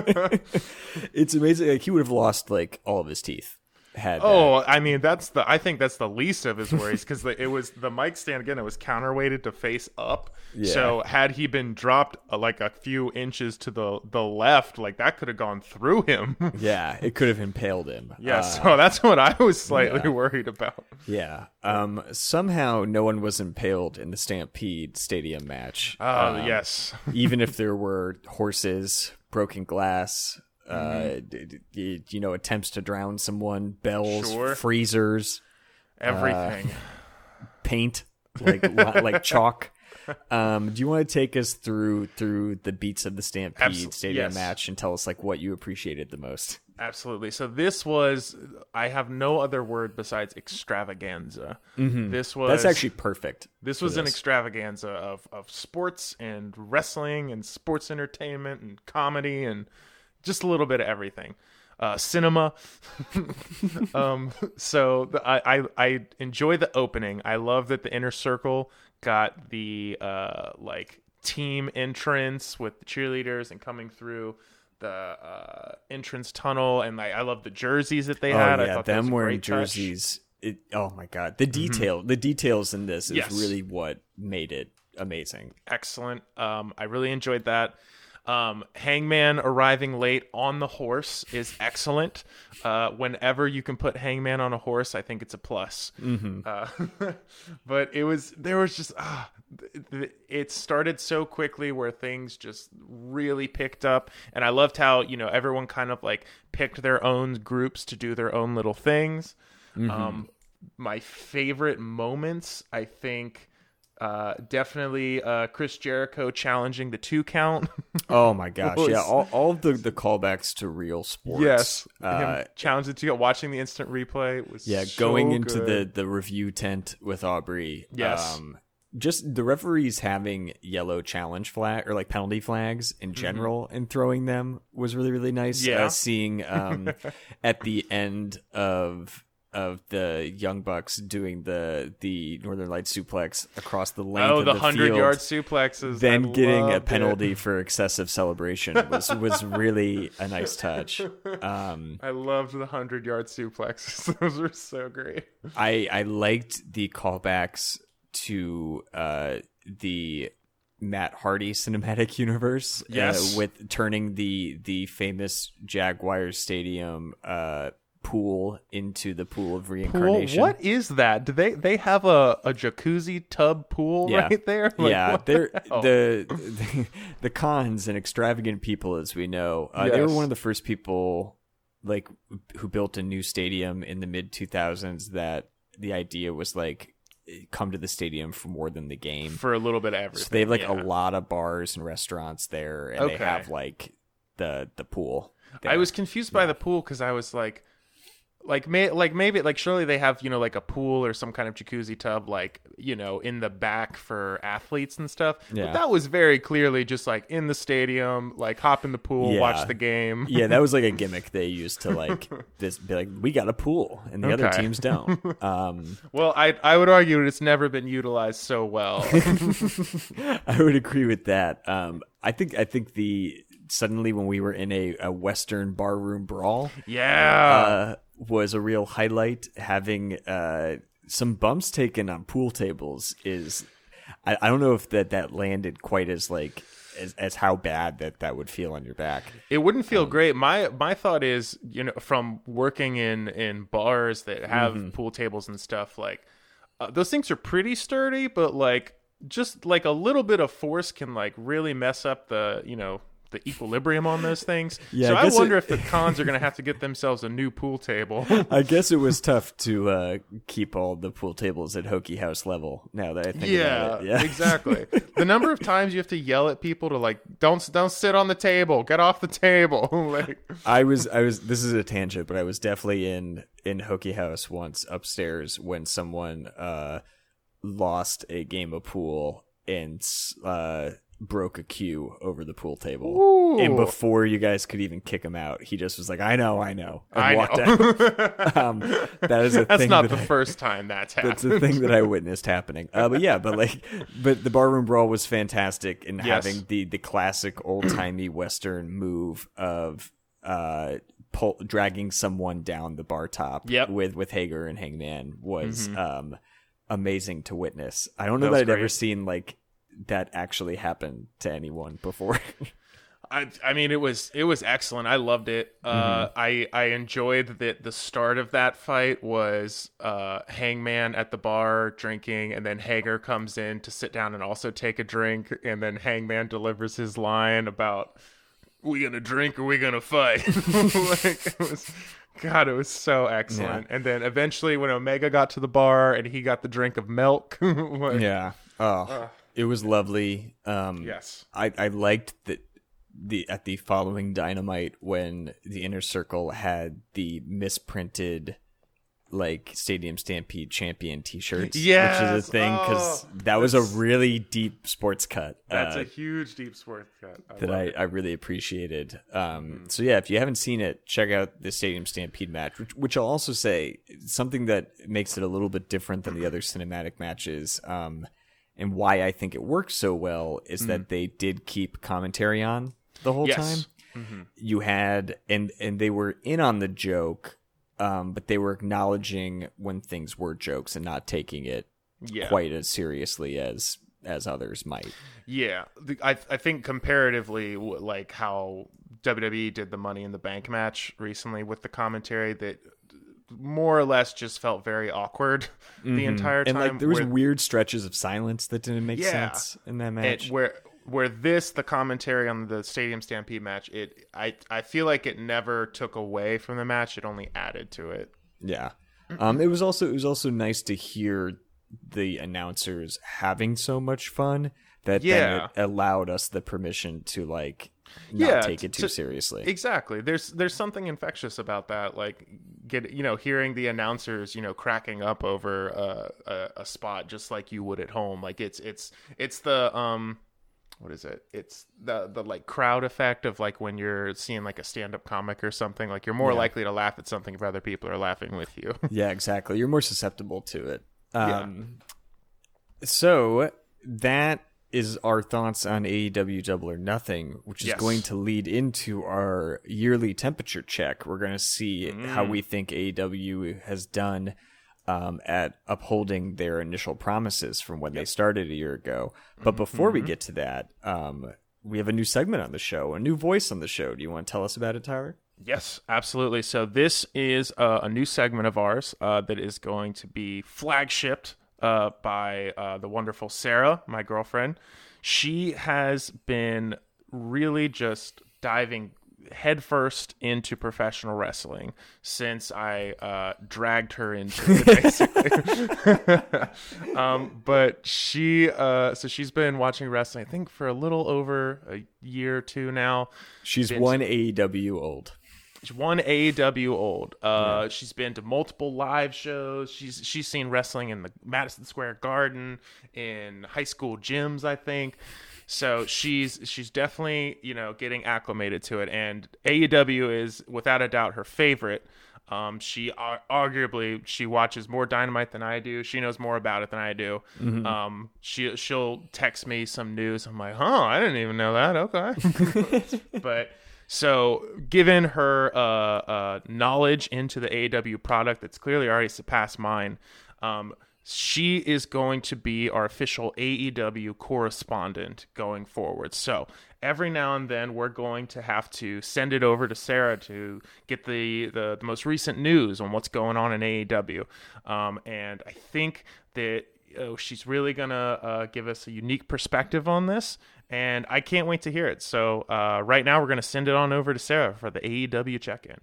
It's amazing. Like, he would have lost like all of his teeth. Had oh, that. I mean, that's the. I think that's the least of his worries because it was the mic stand again. It was counterweighted to face up. Yeah. So had he been dropped uh, like a few inches to the the left, like that could have gone through him. Yeah, it could have impaled him. Yeah, Uh, so that's what I was slightly yeah. worried about. yeah. Um. Somehow, no one was impaled in the Stampede Stadium match. Oh, Um, yes. even if there were horses, broken glass. Mm-hmm. Uh, d- d- d- you know, attempts to drown someone, bells, Sure. freezers, Everything. paint, like li- like chalk. Um, do you want to take us through through the beats of the Stampede Absol- Stadium yes. match and tell us like what you appreciated the most? Absolutely. So this was, I have no other word besides extravaganza. Mm-hmm. This was That's actually perfect. This for was an this. extravaganza of, of sports and wrestling and sports entertainment and comedy and just a little bit of everything. Uh, cinema. um, so the, I, I I enjoy the opening. I love that the Inner Circle got the uh, like team entrance with the cheerleaders and coming through the uh, entrance tunnel, and like I love the jerseys that they Oh had. yeah, I thought that was them a wearing great touch. jerseys. It, oh my god, the detail, the details in this is Yes. really what made it amazing. Excellent. Um, I really enjoyed that. Um, Hangman arriving late on the horse is excellent. Uh, whenever you can put Hangman on a horse, I think it's a plus. Mm-hmm. Uh, but it was there was just ah, th- th- it started so quickly where things just really picked up, and I loved how you know everyone kind of like picked their own groups to do their own little things. Mm-hmm. Um, my favorite moments, I think. Uh, definitely uh, Chris Jericho challenging the two count. Oh my gosh, Was- yeah, all, all of the, the callbacks to real sports. Yes, uh, him challenging the two count. Watching the instant replay was yeah, so going into the, good. the review tent with Aubrey. Yes. um, just the referees having yellow challenge flag or like penalty flags in general mm-hmm. and throwing them was really really nice. Yeah. Uh, seeing um, at the end of. Of the Young Bucks doing the the Northern Lights suplex across the length oh of the the hundred field, yard suplexes, then I getting a loved penalty it. for excessive celebration was was really a nice touch. Um, I loved the hundred yard suplexes; those were so great. I I liked the callbacks to uh, the Matt Hardy cinematic universe. Yes. uh, with turning the the famous Jaguars Stadium Uh, pool into the pool of Pool? reincarnation. What is that? Do they they have a, a jacuzzi tub pool Yeah. right there? Like, yeah, what they're the, hell? the, the the cons and extravagant people, as we know. Uh, They were Yes. one of the first people, like, who built a new stadium in the mid two thousands. That the idea was like, come to the stadium for more than the game. for a little bit of everything. So they have like yeah. a lot of bars and restaurants there, and Okay. they have like the the pool. there. I was confused by the pool because I was like, like may like maybe like surely they have you know like a pool or some kind of jacuzzi tub like you know in the back for athletes and stuff. Yeah. But that was very clearly just like in the stadium, like hop in the pool, Yeah. watch the game. Yeah, that was like a gimmick they used to like this be like, we got a pool and the other Okay. teams don't. Um Well, I I would argue it's never been utilized so well. I would agree with that. Um I think I think the suddenly when we were in a, a Western barroom brawl yeah. uh was a real highlight. Having uh some bumps taken on pool tables is I, I don't know if that, that landed quite as like as, as how bad that that would feel on your back. It wouldn't feel Um, great. My my thought is, you know, from working in in bars that have Mm-hmm. pool tables and stuff, like uh, those things are pretty sturdy, but like just like a little bit of force can like really mess up the, you know, the equilibrium on those things. Yeah, so I I, guess wonder it- if the cons are going to have to get themselves a new pool table. I guess it was tough to uh, keep all the pool tables at Hokey House level. Now that I think yeah, about it, yeah, exactly. The number of times you have to yell at people to like, don't don't sit on the table, get off the table. Like, I was, I was. This is a tangent, but I was definitely in in Hokey House once upstairs when someone uh, lost a game of pool and uh, broke a cue over the pool table. Ooh. And before you guys could even kick him out, he just was like, I know, I know. And I walked know. out. um, that is a that's thing not that the I, first time that's happened. That's the thing that I witnessed happening. Uh, but yeah, but like, but the barroom brawl was fantastic in Yes. having the, the classic old timey Western move of uh, pull, dragging someone down the bar top Yep. with, with Hager and Hangman was Mhm. um, amazing to witness. I don't know That that, was I'd ever great. seen like that actually happen to anyone before. I, I mean, it was it was excellent. I loved it. Uh, Mm-hmm. I I enjoyed that the start of that fight was uh, Hangman at the bar drinking, and then Hager comes in to sit down and also take a drink, and then Hangman delivers his line about "We gonna drink or we gonna fight?" Like, it was, God, it was so excellent. Yeah. And then eventually, when Omega got to the bar and he got the drink of milk, like, Yeah. Oh, uh, it was lovely. Um, yes, I, I liked that the at the following Dynamite when the Inner Circle had the misprinted like Stadium Stampede champion T-shirts, which is Yes! a thing because Oh, that was a that's- really deep sports cut. that's uh, a huge deep sports cut. I that love I, it. I really appreciated. Um, So yeah, if you haven't seen it, check out the Stadium Stampede match, which, which I'll also say something that makes it a little bit different than the other cinematic matches. Um, and why I think it works so well is that they did keep commentary on the whole Yes. time. Mhm. You had and and they were in on the joke, um, but they were acknowledging when things were jokes and not taking it Yeah. quite as seriously as as others might. Yeah, the, I I think comparatively, w- like how W W E did the Money in the Bank match recently with the commentary, that more or less just felt very awkward the entire time. And like there was where, weird stretches of silence that didn't make Yeah. sense in that it- match. where where this the commentary on the Stadium Stampede match, it I I feel like it never took away from the match; it only added to it. Yeah. Um, it was also it was also nice to hear the announcers having so much fun that Yeah. then it allowed us the permission to like not Yeah, take it too to- seriously. Exactly. There's there's something infectious about that. Like get you know hearing the announcers you know cracking up over uh, a a spot just like you would at home. Like it's it's it's the um what is it? It's the the like crowd effect of like when you're seeing like a stand up comic or something. Like you're more Yeah. likely to laugh at something if other people are laughing with you. Yeah, exactly. You're more susceptible to it. Yeah. Um, So that is our thoughts on A E W Double or Nothing, which is Yes. going to lead into our yearly temperature check. We're going to see how Mm. we think A E W has done um, at upholding their initial promises from when they started a year ago. But before we get to that, um, we have a new segment on the show, a new voice on the show. Do you want to tell us about it, Tyler? Yes, absolutely. So this is uh, a new segment of ours uh, that is going to be flagshipped uh, by uh, the wonderful Sarah, my girlfriend. She has been really just diving headfirst into professional wrestling since I uh, dragged her into it, basically. um, but she, uh, so she's been watching wrestling, I think, for a little over a year or two now. She's Been- one A E W old. She's one A E W old. Uh, yeah. She's been to multiple live shows. She's she's seen wrestling in the Madison Square Garden, in high school gyms, I think. So she's she's definitely you know getting acclimated to it. And A E W is without a doubt her favorite. Um, she ar- arguably she watches more Dynamite than I do. She knows more about it than I do. Mm-hmm. Um, she she'll text me some news. I'm like, huh, I didn't even know that. Okay, but. So, given her uh, uh, knowledge into the A E W product that's clearly already surpassed mine, um, she is going to be our official A E W correspondent going forward. So, every now and then, we're going to have to send it over to Sarah to get the, the, the most recent news on what's going on in A E W. Um, and I think that oh, she's really going to uh, give us a unique perspective on this. And I can't wait to hear it. So uh, right now we're going to send it on over to Sarah for the A E W check-in.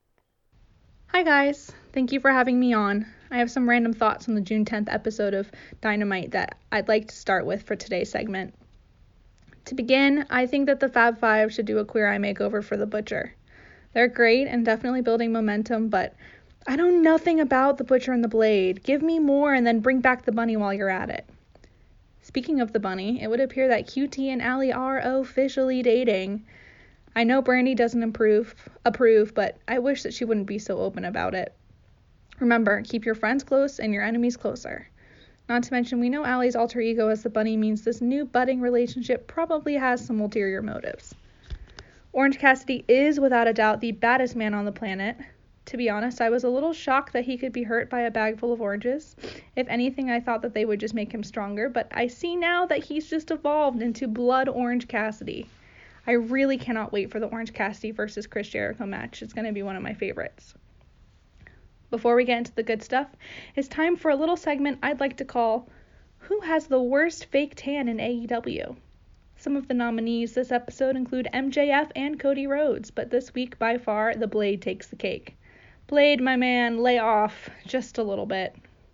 Hi guys, thank you for having me on. I have some random thoughts on the June tenth episode of Dynamite that I'd like to start with for today's segment. To begin, I think that the Fab Five should do a Queer Eye makeover for the Butcher. They're great and definitely building momentum, but I know nothing about the Butcher and the Blade. Give me more and then bring back the money while you're at it. Speaking of the bunny, it would appear that Q T and Allie are officially dating. I know Brandy doesn't improve, approve, but I wish that she wouldn't be so open about it. Remember, keep your friends close and your enemies closer. Not to mention, we know Allie's alter ego as the bunny means this new budding relationship probably has some ulterior motives. Orange Cassidy is, without a doubt, the baddest man on the planet. To be honest, I was a little shocked that he could be hurt by a bag full of oranges. If anything, I thought that they would just make him stronger, but I see now that he's just evolved into Blood Orange Cassidy. I really cannot wait for the Orange Cassidy versus Chris Jericho match. It's going to be one of my favorites. Before we get into the good stuff, it's time for a little segment I'd like to call Who Has the Worst Fake Tan in A E W? Some of the nominees this episode include M J F and Cody Rhodes, but this week by far the Blade takes the cake. Blade, my man, lay off just a little bit.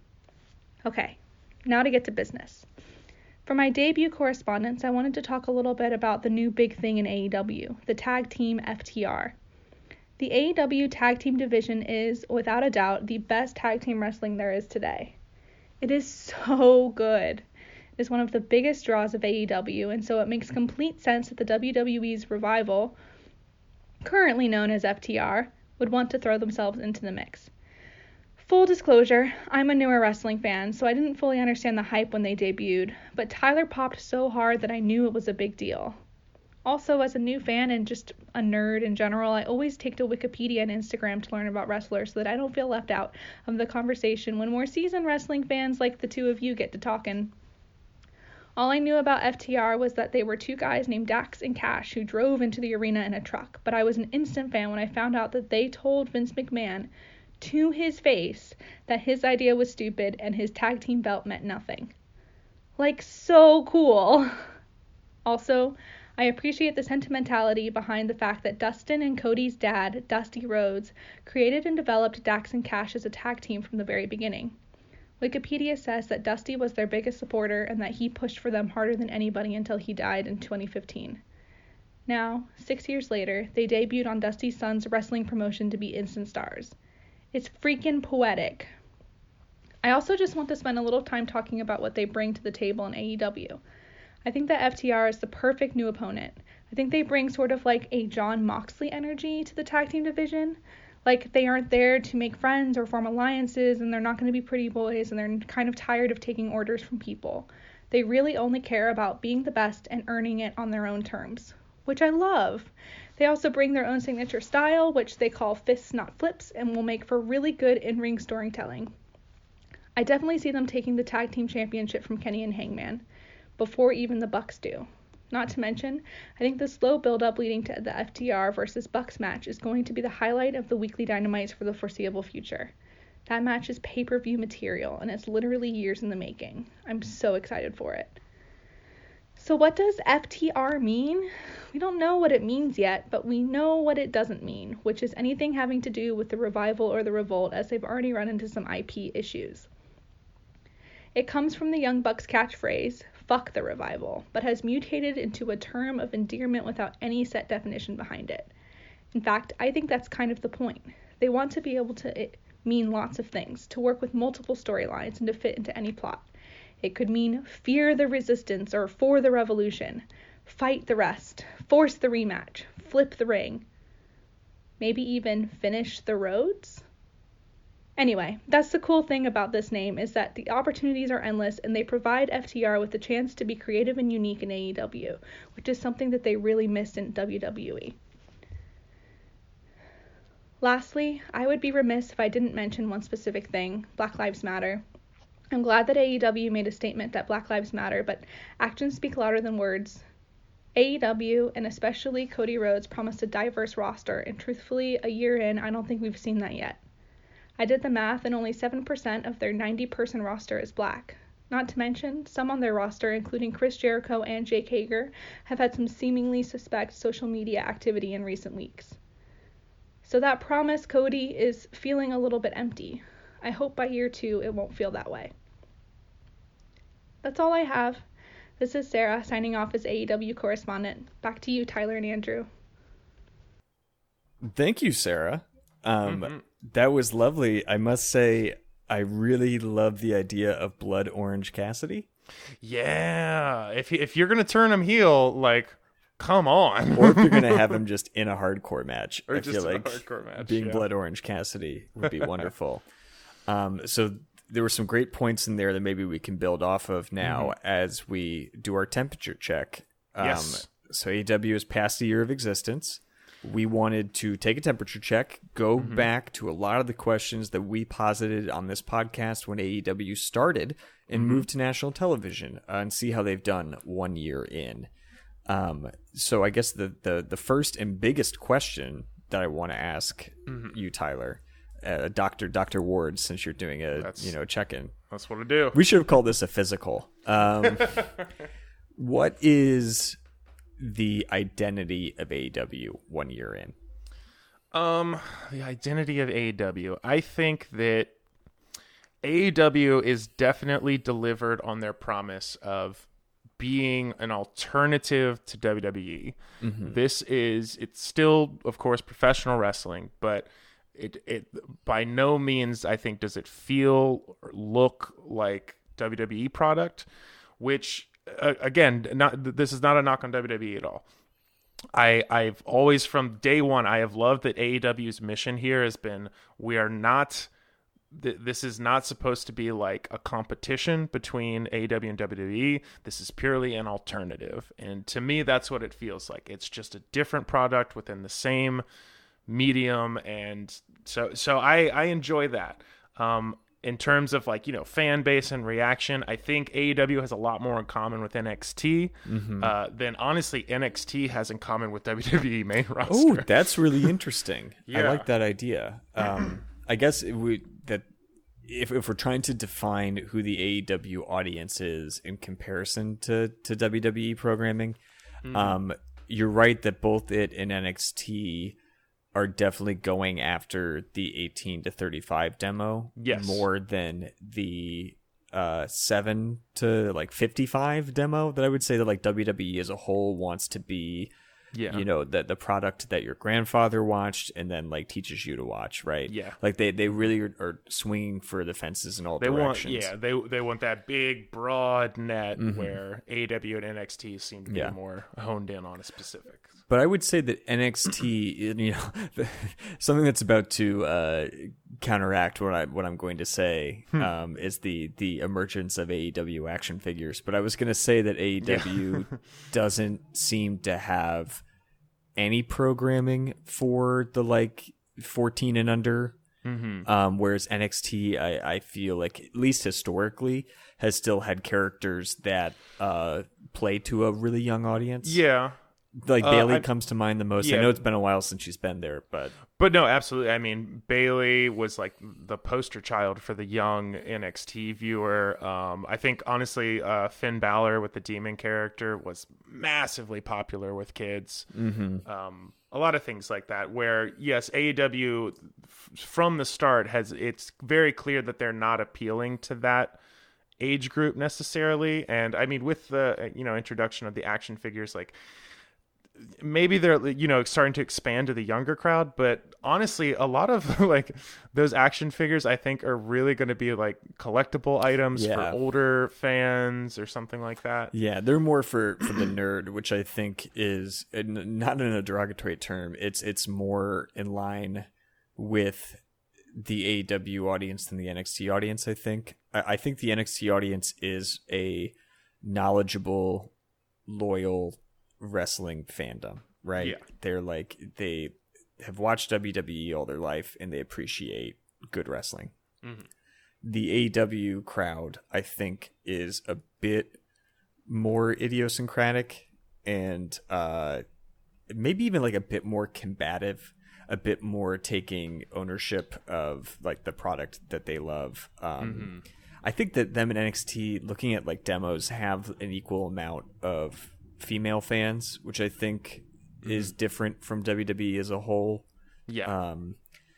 Okay, now to get to business. For my debut correspondence, I wanted to talk a little bit about the new big thing in A E W, the tag team F T R. The A E W tag team division is, without a doubt, the best tag team wrestling there is today. It is so good. It is one of the biggest draws of A E W, and so it makes complete sense that the W W E's Revival, currently known as F T R, would want to throw themselves into the mix. Full disclosure, I'm a newer wrestling fan, so I didn't fully understand the hype when they debuted, but Tyler popped so hard that I knew it was a big deal. Also, as a new fan and just a nerd in general, I always take to Wikipedia and Instagram to learn about wrestlers so that I don't feel left out of the conversation when more seasoned wrestling fans like the two of you get to talking. All I knew about F T R was that they were two guys named Dax and Cash who drove into the arena in a truck, but I was an instant fan when I found out that they told Vince McMahon to his face that his idea was stupid and his tag team belt meant nothing. Like, so cool. Also, I appreciate the sentimentality behind the fact that Dustin and Cody's dad, Dusty Rhodes, created and developed Dax and Cash as a tag team from the very beginning. Wikipedia says that Dusty was their biggest supporter and that he pushed for them harder than anybody until he died in twenty fifteen. Now, six years later, they debuted on Dusty's son's wrestling promotion to be instant stars. It's freaking poetic. I also just want to spend a little time talking about what they bring to the table in A E W. I think that F T R is the perfect new opponent. I think they bring sort of like a Jon Moxley energy to the tag team division. Like, they aren't there to make friends or form alliances, and they're not going to be pretty boys, and they're kind of tired of taking orders from people. They really only care about being the best and earning it on their own terms, which I love. They also bring their own signature style, which they call fists not flips, and will make for really good in-ring storytelling. I definitely see them taking the tag team championship from Kenny and Hangman, before even the Bucks do. Not to mention, I think the slow build-up leading to the F T R versus Bucks match is going to be the highlight of the weekly Dynamites for the foreseeable future. That match is pay-per-view material, and it's literally years in the making. I'm so excited for it. So what does F T R mean? We don't know what it means yet, but we know what it doesn't mean, which is anything having to do with the Revival or the Revolt, as they've already run into some I P issues. It comes from the Young Bucks catchphrase, "Fuck the Revival," but has mutated into a term of endearment without any set definition behind it. In fact, I think that's kind of the point. They want to be able to mean lots of things, to work with multiple storylines, and to fit into any plot. It could mean fear the resistance or for the revolution, fight the rest, force the rematch, flip the ring, maybe even finish the roads? Anyway, that's the cool thing about this name, is that the opportunities are endless and they provide F T R with the chance to be creative and unique in A E W, which is something that they really missed in W W E. Lastly, I would be remiss if I didn't mention one specific thing, Black Lives Matter. I'm glad that A E W made a statement that Black Lives Matter, but actions speak louder than words. A E W, and especially Cody Rhodes, promised a diverse roster, and truthfully, a year in, I don't think we've seen that yet. I did the math, and only seven percent of their ninety-person roster is black. Not to mention, some on their roster, including Chris Jericho and Jake Hager, have had some seemingly suspect social media activity in recent weeks. So that promise, Cody, is feeling a little bit empty. I hope by year two it won't feel that way. That's all I have. This is Sarah, signing off as A E W correspondent. Back to you, Tyler and Andrew. Thank you, Sarah. Um, mm-hmm. That was lovely. I must say, I really love the idea of Blood Orange Cassidy. Yeah, if he, if you're gonna turn him heel, like, come on. Or if you're gonna have him just in a hardcore match, or I just feel in like a hardcore match, being yeah. Blood Orange Cassidy would be wonderful. um, so there were some great points in there that maybe we can build off of now mm-hmm. as we do our temperature check. Um, yes. So A E W is past a year of existence. We wanted to take a temperature check, go mm-hmm. back to a lot of the questions that we posited on this podcast when A E W started, and mm-hmm. move to national television uh, and see how they've done one year in. Um, so I guess the, the, the first and biggest question that I want to ask mm-hmm. you, Tyler, uh, Doctor Doctor Ward, since you're doing a that's, you know check-in. That's what I do. We should have called this a physical. Um, what is the identity of A E W one year in? Um, the identity of A E W. I think that A E W is definitely delivered on their promise of being an alternative to W W E. Mm-hmm. This is, it's still, of course, professional wrestling, but it, it by no means, I think, does it feel or look like W W E product, which, uh, again, not this is not a knock on W W E at all. I, I've always, from day one, I have loved that A E W's mission here has been, we are not, th- this is not supposed to be like a competition between A E W and W W E. This is purely an alternative. And to me, that's what it feels like. It's just a different product within the same medium. And so, so I, I enjoy that. Um, in terms of like, you know, fan base and reaction, I think A E W has a lot more in common with N X T mm-hmm. uh, than honestly N X T has in common with W W E main roster. Oh, that's really interesting. Yeah. I like that idea. Um, I guess it would, that if if we're trying to define who the A E W audience is in comparison to, to W W E programming, mm-hmm. um, you're right that both it and N X T are definitely going after the eighteen to thirty-five demo yes. more than the uh, seven to like fifty-five demo that I would say that like W W E as a whole wants to be, yeah. you know, the, the product that your grandfather watched and then like teaches you to watch, right? Yeah. Like they, they really are, are swinging for the fences in all they directions. Want, yeah, they they want that big, broad net mm-hmm. where A E W and N X T seem to be yeah. more honed in on a specific. But I would say that N X T, you know, something that's about to uh, counteract what I what I'm going to say hmm. um, is the the emergence of A E W action figures. But I was going to say that A E W yeah. doesn't seem to have any programming for the like fourteen and under. Mm-hmm. Um, whereas N X T, I, I feel like at least historically has still had characters that uh, play to a really young audience. Yeah. Like uh, Bayley I, comes to mind the most. yeah. I know it's been a while since she's been there, but but no, absolutely. I mean, Bayley was like the poster child for the young N X T viewer. Um, I think honestly, uh, Finn Balor with the Demon character was massively popular with kids. Mm-hmm. Um, a lot of things like that. Where yes, A E W f- from the start has it's very clear that they're not appealing to that age group necessarily. And I mean, with the you know introduction of the action figures, like. Maybe they're, you know, starting to expand to the younger crowd, but honestly, a lot of like those action figures, I think, are really going to be like collectible items yeah. for older fans or something like that. Yeah, they're more for, for the nerd, which I think is not in a derogatory term. It's it's more in line with the A E W audience than the N X T audience. I think. I, I think the N X T audience is a knowledgeable, loyal wrestling fandom, right? Yeah. They're like they have watched W W E all their life and they appreciate good wrestling. Mm-hmm. The A E W crowd, I think, is a bit more idiosyncratic and uh, maybe even like a bit more combative, a bit more taking ownership of like the product that they love. Um, mm-hmm. I think that them and N X T, looking at like demos, have an equal amount of female fans, which I think mm-hmm. is different from W W E as a whole. Yeah. Um,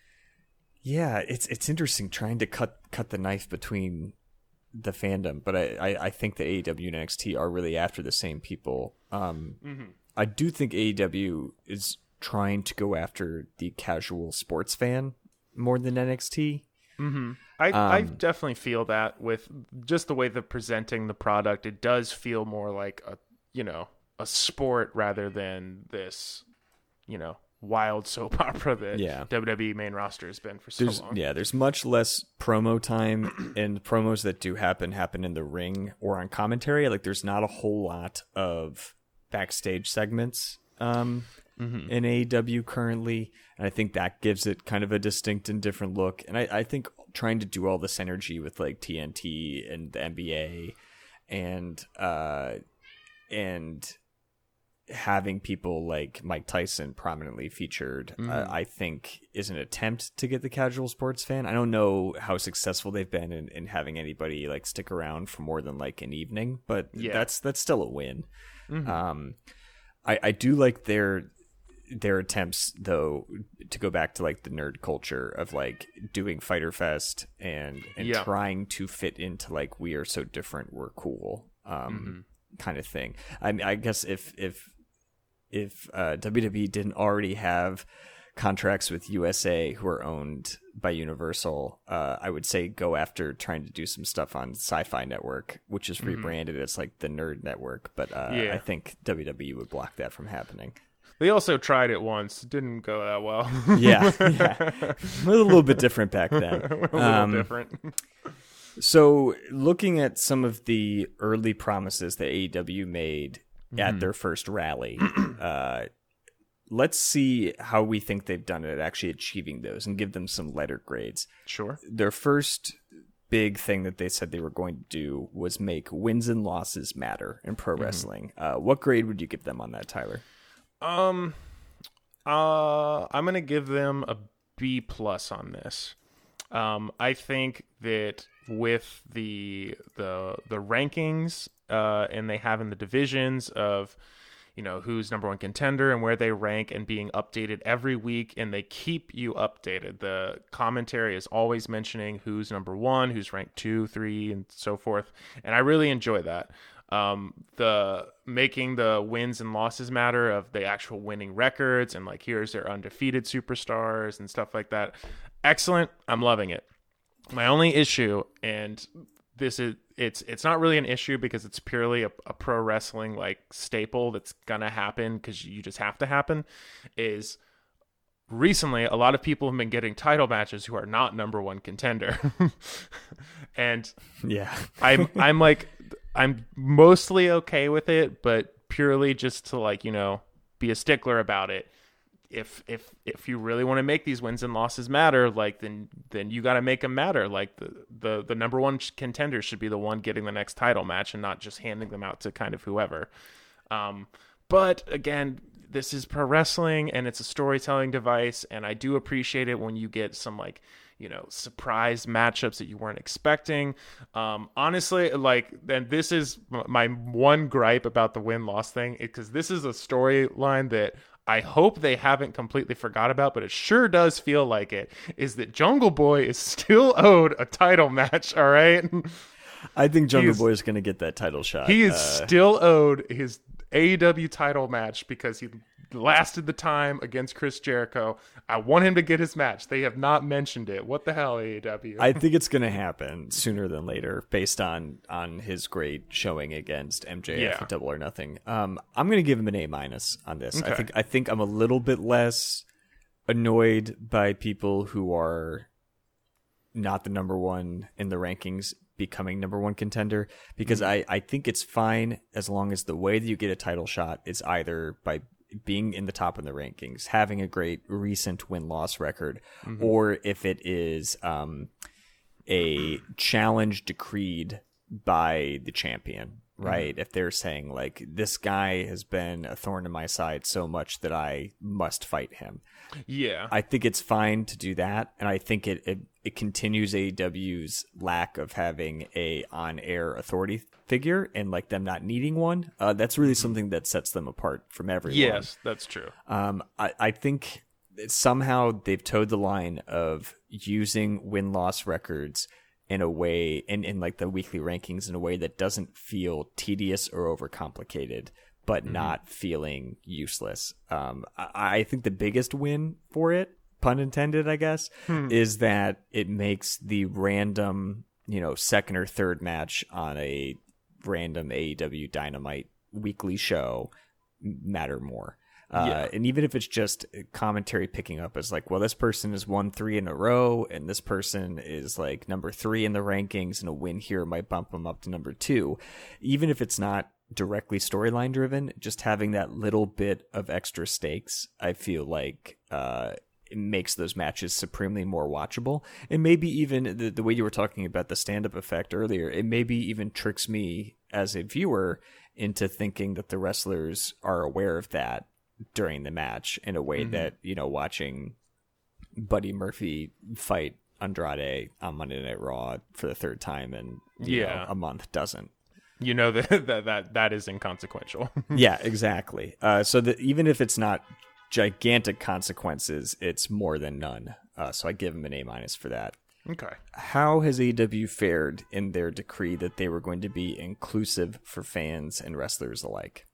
yeah, it's it's interesting trying to cut cut the knife between the fandom, but I, I, I think the A E W and N X T are really after the same people. Um, mm-hmm. I do think A E W is trying to go after the casual sports fan more than N X T. Mm-hmm. I, Um, I definitely feel that with just the way they're presenting the product. It does feel more like a, you know, a sport rather than this, you know, wild soap opera that Yeah. W W E main roster has been for so There's, long. yeah, there's much less promo time, and promos that do happen happen in the ring or on commentary. Like, there's not a whole lot of backstage segments um, Mm-hmm. in A E W currently, and I think that gives it kind of a distinct and different look. And I, I think trying to do all this energy with like T N T and the N B A and uh, and having people like Mike Tyson prominently featured, Mm-hmm. uh, I think is an attempt to get the casual sports fan. I don't know how successful they've been in, in having anybody like stick around for more than like an evening, but Yeah. that's that's still a win. Mm-hmm. Um, I, I do like their their attempts though to go back to like the nerd culture of like doing Fyter Fest and and Yeah. trying to fit into like we are so different, we're cool um kind of thing. I mean, I guess if if if uh, W W E didn't already have contracts with U S A who are owned by Universal, uh, I would say go after trying to do some stuff on Sci-Fi Network, which is rebranded as like the Nerd Network. But uh, Yeah. I think W W E would block that from happening. They also tried it once. It didn't go that well. Yeah, yeah. It was a little bit different back then. A little Um, different. So, looking at some of the early promises that A E W made at their first rally, uh, let's see how we think they've done it at actually achieving those and give them some letter grades. Sure. Their first big thing that they said they were going to do was make wins and losses matter in pro wrestling. Uh, what grade would you give them on that, Tyler? Um, uh, I'm gonna give them a B plus on this. Um, I think that with the the the rankings, uh, and they have in the divisions of, you know, who's number one contender and where they rank and being updated every week, and they keep you updated. The commentary is always mentioning who's number one, who's ranked two, three, and so forth, and I really enjoy that. Um, the making the wins and losses matter of the actual winning records and like here's their undefeated superstars and stuff like that. Excellent. I'm loving it. My only issue, and this is it's it's not really an issue because it's purely a, a pro wrestling like staple that's gonna happen because you just have to happen, is recently a lot of people have been getting title matches who are not number one contender. And Yeah. I'm I'm like I'm mostly okay with it, but purely just to like, you know, be a stickler about it. If if if you really want to make these wins and losses matter, like then then you got to make them matter. Like the, the the number one contender should be the one getting the next title match and not just handing them out to kind of whoever. Um, but again, this is pro wrestling and it's a storytelling device, and I do appreciate it when you get some like, you know, surprise matchups that you weren't expecting. Um, honestly, like, and this is my one gripe about the win-loss thing, because this is a storyline that I hope they haven't completely forgot about, but it sure does feel like it, is that Jungle Boy is still owed a title match, all right? I think Jungle He's- Boy is going to get that title shot. He is Uh, still owed his A E W title match because he lasted the time against Chris Jericho. I want him to get his match. They have not mentioned it. What the hell, A E W? I think it's going to happen sooner than later, based on on his great showing against M J F Yeah. at Double or Nothing. Um, I'm going to give him an A minus on this. I Okay. think I think I'm a little bit less annoyed by people who are not the number one in the rankings becoming number one contender, because I, I think it's fine as long as the way that you get a title shot is either by being in the top in the rankings, having a great recent win-loss record, or if it is um, a challenge decreed by the champion, right? If they're saying, like, this guy has been a thorn in my side so much that I must fight him. yeah. I think it's fine to do that, and I think it it, it continues A E W's lack of having a on-air authority figure and like them not needing one. Uh, that's really something that sets them apart from everyone. Yes, that's true. Um, I, I think that somehow they've towed the line of using win-loss records in a way, in, in like the weekly rankings, in a way that doesn't feel tedious or overcomplicated, but not feeling useless. Um, I, I think the biggest win for it, pun intended, I guess, hmm. is that it makes the random, you know, second or third match on a random A E W Dynamite weekly show matter more. Uh, yeah. And even if it's just commentary picking up as like, well, this person has won three in a row, and this person is like number three in the rankings, and a win here might bump them up to number two. Even if it's not directly storyline driven, just having that little bit of extra stakes, I feel like uh, it makes those matches supremely more watchable. And maybe even the, the way you were talking about the stand-up effect earlier, it maybe even tricks me as a viewer into thinking that the wrestlers are aware of that during the match in a way mm-hmm. that, you know, watching Buddy Murphy fight Andrade on Monday Night Raw for the third time in yeah. know, a month doesn't. You know that that that, that is inconsequential. Yeah, exactly. Uh, so that even if it's not gigantic consequences, it's more than none. Uh, so I give him an A minus for that. Okay. How has A E W fared in their decree that they were going to be inclusive for fans and wrestlers alike?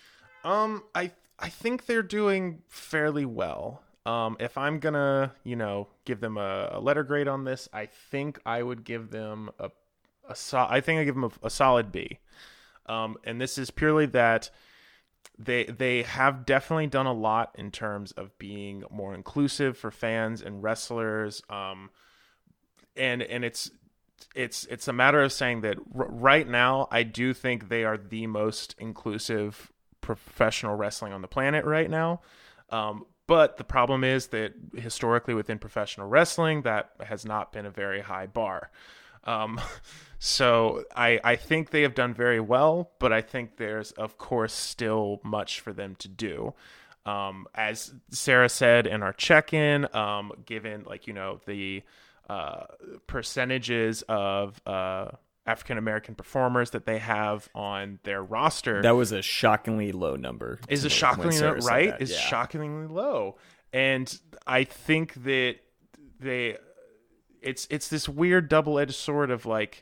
Um, I I think they're doing fairly well. Um, if I'm gonna, you know, give them a, a letter grade on this, I think I would give them a a so, I think I give them a, a solid B. Um, and this is purely that they they have definitely done a lot in terms of being more inclusive for fans and wrestlers. Um, and and it's it's it's a matter of saying that r- right now I do think they are the most inclusive professional wrestling on the planet right now. Um, but the problem is that historically within professional wrestling, that has not been a very high bar. Um, so I, I think they have done very well, but I think there's, of course, still much for them to do. Um, as Sarah said in our check-in, um, given like, you know, the uh, percentages of uh, African-American performers that they have on their roster. That was a shockingly low number. Is a shockingly low, right? Is yeah. shockingly low. And I think that they, it's, it's this weird double-edged sword of like,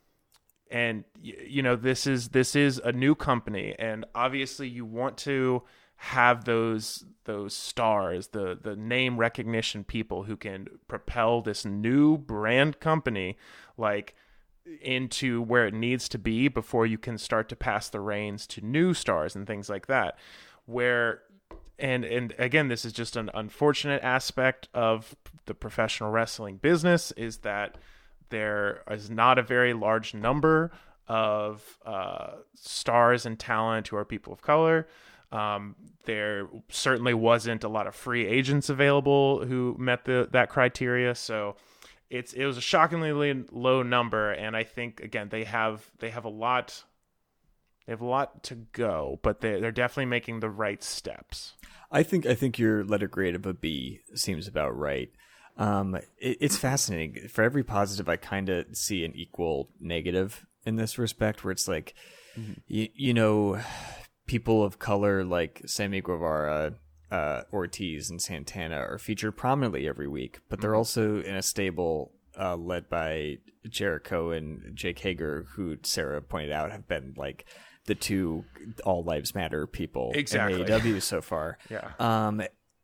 and you know, this is, this is a new company, and obviously you want to have those, those stars, the, the name recognition people who can propel this new brand company, like, into where it needs to be before you can start to pass the reins to new stars and things like that. Where, and and again, this is just an unfortunate aspect of the professional wrestling business, is that there is not a very large number of uh, stars and talent who are people of color. Um, there certainly wasn't a lot of free agents available who met the that criteria, so It's it was a shockingly low number, and I think again they have they have a lot they have a lot to go, but they they're definitely making the right steps. I think I think your letter grade of a B seems about right. Um, it, it's fascinating. For every positive, I kind of see an equal negative in this respect, where it's like, mm-hmm. you you know, people of color like Sammy Guevara, Uh, Ortiz and Santana are featured prominently every week, but they're also in a stable uh, led by Jericho and Jake Hager, who Sarah pointed out have been like the two All Lives Matter people exactly. in A E W so far. Yeah. Um,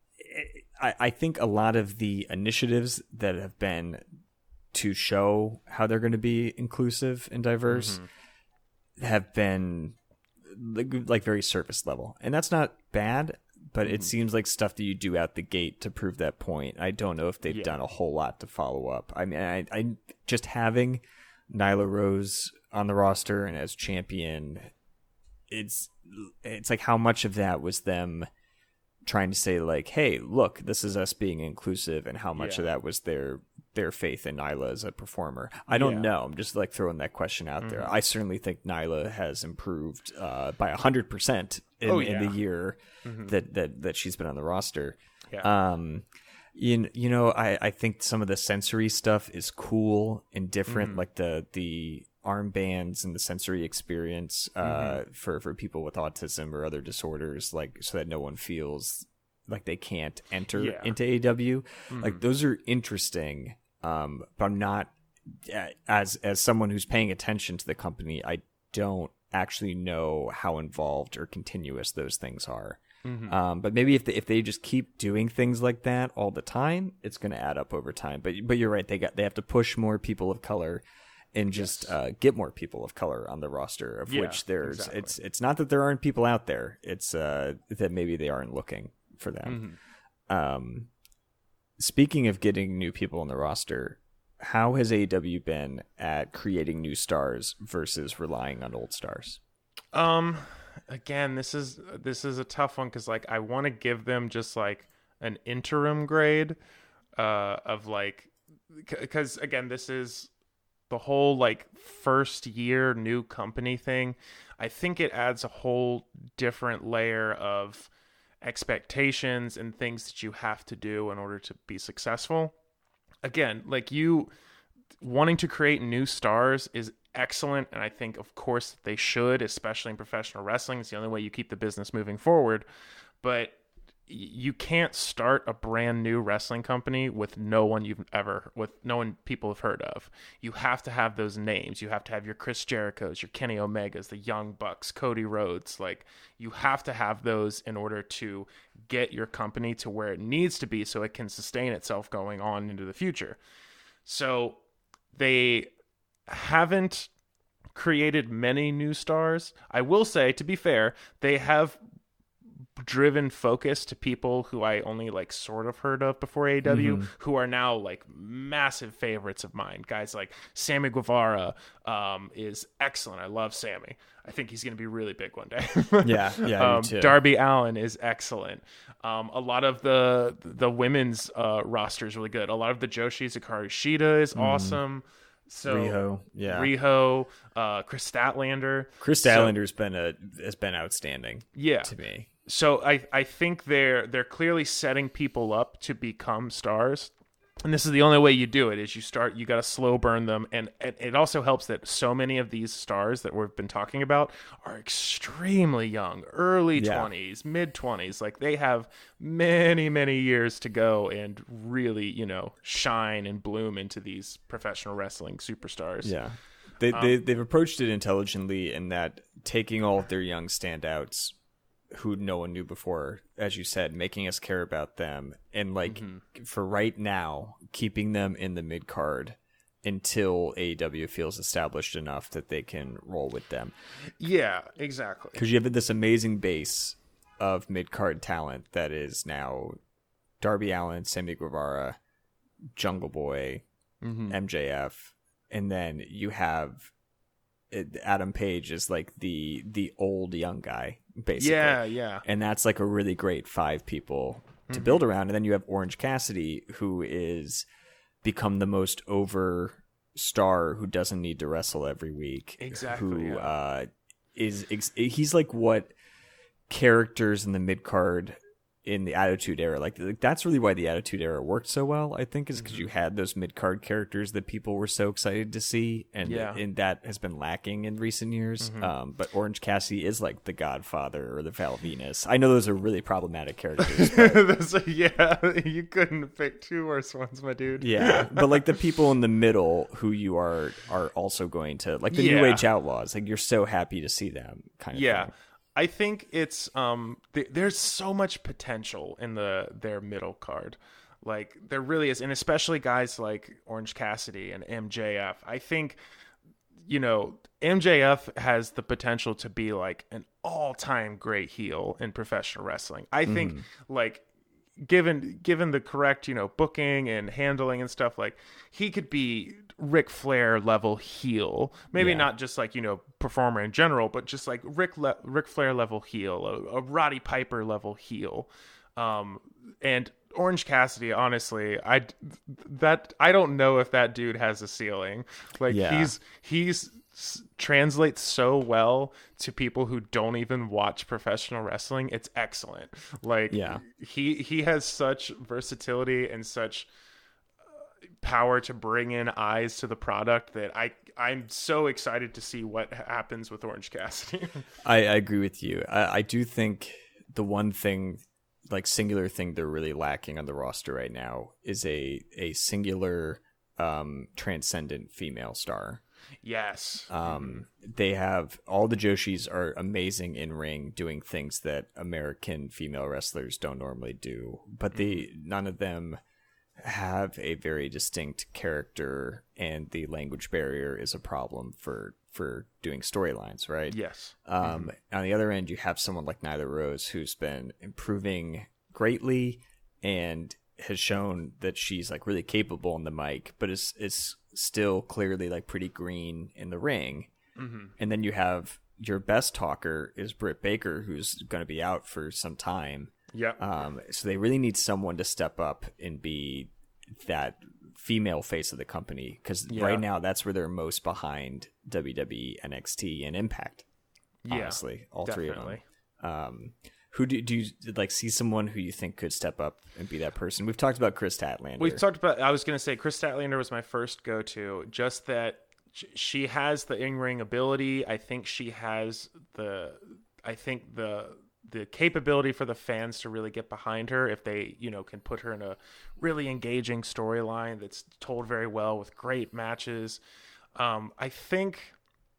I, I think a lot of the initiatives that have been to show how they're going to be inclusive and diverse mm-hmm. have been like, like very surface level, and that's not bad. But it seems like stuff that you do out the gate to prove that point. I don't know if they've yeah. done a whole lot to follow up. I mean, I, I just having Nyla Rose on the roster and as champion, it's it's like how much of that was them trying to say like, hey, look, this is us being inclusive, and how much yeah. of that was their their faith in Nyla as a performer. I don't yeah. know. I'm just like throwing that question out mm-hmm. there. I certainly think Nyla has improved uh, by a hundred percent in, oh, yeah. in the year mm-hmm. that, that, that she's been on the roster. Yeah. Um, you, you know, I, I think some of the sensory stuff is cool and different, mm-hmm. like the, the armbands and the sensory experience uh, mm-hmm. for, for people with autism or other disorders, like so that no one feels like they can't enter yeah. into A E W. Mm-hmm. Like those are interesting. Um, but I'm not, as as someone who's paying attention to the company, I don't actually know how involved or continuous those things are. Mm-hmm. Um, but maybe if they, if they just keep doing things like that all the time, it's going to add up over time. But but you're right. They got they have to push more people of color and just yes. uh, get more people of color on the roster, of yeah, which there's exactly. it's it's not that there aren't people out there. It's uh, that maybe they aren't looking for them. Mm-hmm. Um, speaking of getting new people on the roster, how has A E W been at creating new stars versus relying on old stars? Um, again, this is this is a tough one because like I want to give them just like an interim grade, uh, of like because c- again this is the whole like first year new company thing. I think it adds a whole different layer of expectations and things that you have to do in order to be successful. Again, like you wanting to create new stars is excellent, and I think of course they should, especially in professional wrestling. It's the only way you keep the business moving forward. But you can't start a brand new wrestling company with no one you've ever with no one people have heard of. You have to have those names. You have to have your Chris Jerichos, your Kenny Omegas, the Young Bucks, Cody Rhodes. Like you have to have those in order to get your company to where it needs to be so it can sustain itself going on into the future. So they haven't created many new stars. I will say, to be fair, they have driven focus to people who I only like sort of heard of before A E W, mm-hmm. who are now like massive favorites of mine. Guys like Sammy Guevara um, is excellent. I love Sammy. I think he's going to be really big one day. yeah, yeah. um, me too. Darby Allin is excellent. Um, a lot of the the women's uh, roster is really good. A lot of the Joshis, Hikaru Shida is mm. awesome. So Riho, yeah, Riho, uh, Chris Statlander. Chris Statlander's so, been a has been outstanding. Yeah, to me. So I, I think they're they're clearly setting people up to become stars, and this is the only way you do it. Is you start you got to slow burn them, and, and it also helps that so many of these stars that we've been talking about are extremely young, early twenties, yeah. mid twenties. Like they have many many years to go and really you know shine and bloom into these professional wrestling superstars. Yeah. They um, they they've approached it intelligently in that taking all of their young standouts who no one knew before, as you said, making us care about them, and like mm-hmm. for right now, keeping them in the mid card until A E W feels established enough that they can roll with them. Yeah, exactly. Because you have this amazing base of mid card talent that is now Darby Allin, Sammy Guevara, Jungle Boy, mm-hmm. M J F, and then you have Adam Page is like the the old young guy, basically. Yeah, yeah. And that's like a really great five people to mm-hmm. build around. And then you have Orange Cassidy, who is become the most over star who doesn't need to wrestle every week. Exactly. Who yeah. uh, is ex- he's like what characters in the mid card in the Attitude Era, like, like that's really why the Attitude Era worked so well, I think, is because mm-hmm. you had those mid-card characters that people were so excited to see, and, yeah. and that has been lacking in recent years. Mm-hmm. Um, but Orange Cassidy is like the Godfather or the Val Venus. I know those are really problematic characters. But... yeah, you couldn't pick two worse ones, my dude. Yeah, but like the people in the middle who you are are also going to, like the yeah. New Age Outlaws, like you're so happy to see them, kind of yeah. thing. I think it's um th- there's so much potential in the their middle card. Like there really is, and especially guys like Orange Cassidy and M J F. I think you know M J F has the potential to be like an all-time great heel in professional wrestling. I think mm. like given given the correct, you know, booking and handling and stuff, like he could be Ric Flair level heel, maybe yeah. not just like, you know, performer in general, but just like Ric Le- Ric Flair level heel, a, a Roddy Piper level heel. Um, and Orange Cassidy, honestly, I that I don't know if that dude has a ceiling. Like yeah. he's he's translates so well to people who don't even watch professional wrestling. It's excellent. Like yeah. he he has such versatility and such power to bring in eyes to the product that I I'm so excited to see what happens with Orange Cassidy. I, I agree with you. I, I do think the one thing, like singular thing they're really lacking on the roster right now is a a singular um transcendent female star. Yes. Um, they have all the Joshis are amazing in ring, doing things that American female wrestlers don't normally do, but they none of them have a very distinct character, and the language barrier is a problem for for doing storylines, right? Yes. Um, mm-hmm. On the other end, you have someone like Nyla Rose, who's been improving greatly and has shown that she's like really capable on the mic, but is is still clearly like pretty green in the ring. Mm-hmm. And then you have your best talker is Britt Baker, who's going to be out for some time. Yep. Um, so they really need someone to step up and be that female face of the company, because Yeah. right now that's where they're most behind W W E, N X T, and Impact. Yeah, Honestly, all definitely. three of them. Um, who do, do you like see someone who you think could step up and be that person? We've talked about Chris Statlander. We've talked about, I was going to say Chris Statlander was my first go-to, just that sh- she has the in-ring ability. I think she has the, I think the, the capability for the fans to really get behind her if they, you know, can put her in a really engaging storyline that's told very well with great matches. Um, I think,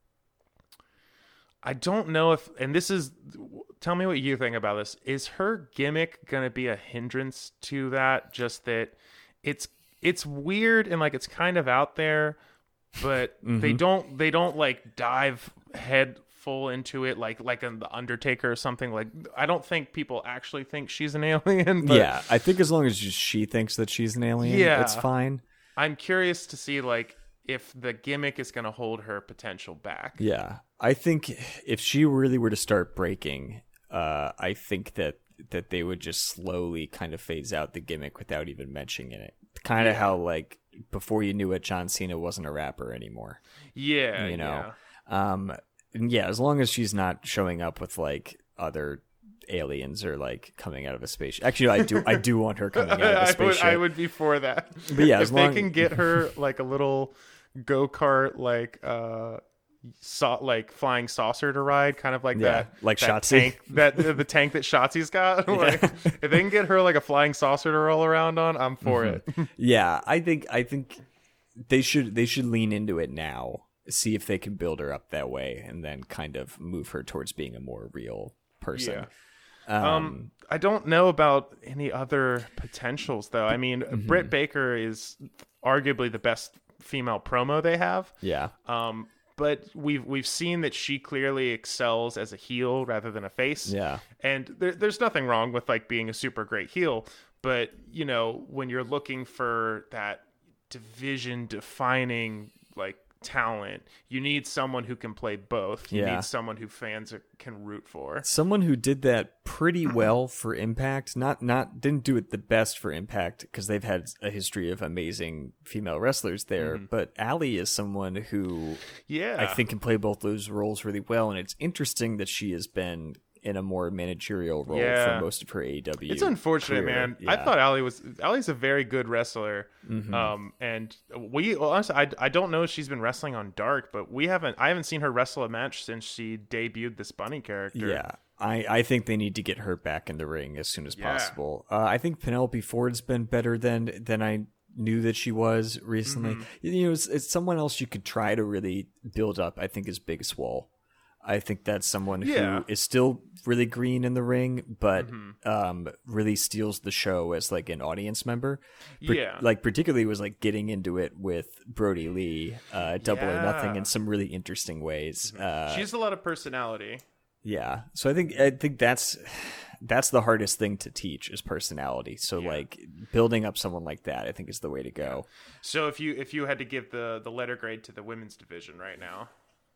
I don't know if, and this is, tell me what you think about this. Is her gimmick going to be a hindrance to that? Just that it's, it's weird and like, it's kind of out there, but Mm-hmm. they don't, they don't like dive head full into it like, like in The Undertaker or something. Like, I don't think people actually think she's an alien. But Yeah, I think as long as she thinks that she's an alien, Yeah. it's fine. I'm curious to see like if the gimmick is going to hold her potential back. Yeah, I think if she really were to start breaking, uh, I think that that they would just slowly kind of phase out the gimmick without even mentioning it. Kind of Yeah. how like before you knew it, John Cena wasn't a rapper anymore. Yeah. You know, yeah. um, and yeah, as long as she's not showing up with like other aliens or like coming out of a spaceship. Actually, I do, I do want her coming out of a I would, spaceship. I would be for that. But yeah, if as they long- can get her like a little go kart, like uh, so, like flying saucer to ride, kind of like Yeah, that, like that Shotzi. tank, that the, the tank that Shotzi's got. Like, if they can get her like a flying saucer to roll around on, I'm for Mm-hmm. it. Yeah, I think I think they should they should lean into it now. See if they can build her up that way, and then kind of move her towards being a more real person. Yeah. Um, I don't know about any other potentials though. I mean, Mm-hmm. Britt Baker is arguably the best female promo they have. Yeah, Um, but we've we've seen that she clearly excels as a heel rather than a face. yeah, And there, there's nothing wrong with like being a super great heel, but you know, when you're looking for that division defining like talent, you need someone who can play both. You Yeah. need someone who fans are, can root for. someone who did that pretty well for Impact. Not not didn't do it the best for Impact because they've had a history of amazing female wrestlers there. Mm-hmm. But Allie is someone who Yeah. I think can play both those roles really well, and it's interesting that she has been in a more managerial role Yeah. for most of her A E W. It's unfortunate, career. man. Yeah. I thought Ali was Ali's a very good wrestler. Mm-hmm. Um, and we well, honestly, I, I don't know if she's been wrestling on Dark, but we haven't. I haven't seen her wrestle a match since she debuted this bunny character. Yeah, I, I think they need to get her back in the ring as soon as Yeah. possible. Uh, I think Penelope Ford's been better than than I knew that she was recently. Mm-hmm. You know, it's, it's someone else you could try to really build up. I think is Big Swole. I think that's someone Yeah. who is still really green in the ring, but Mm-hmm. um, really steals the show as like an audience member. Per- Yeah. like particularly was like getting into it with Brody Lee, uh, Double or Nothing, Yeah. Mm-hmm. in some really interesting ways. Uh, She's a lot of personality. yeah. So I think I think that's that's the hardest thing to teach is personality. So Yeah. like building up someone like that, I think is the way to go. So if you if you had to give the the letter grade to the women's division right now,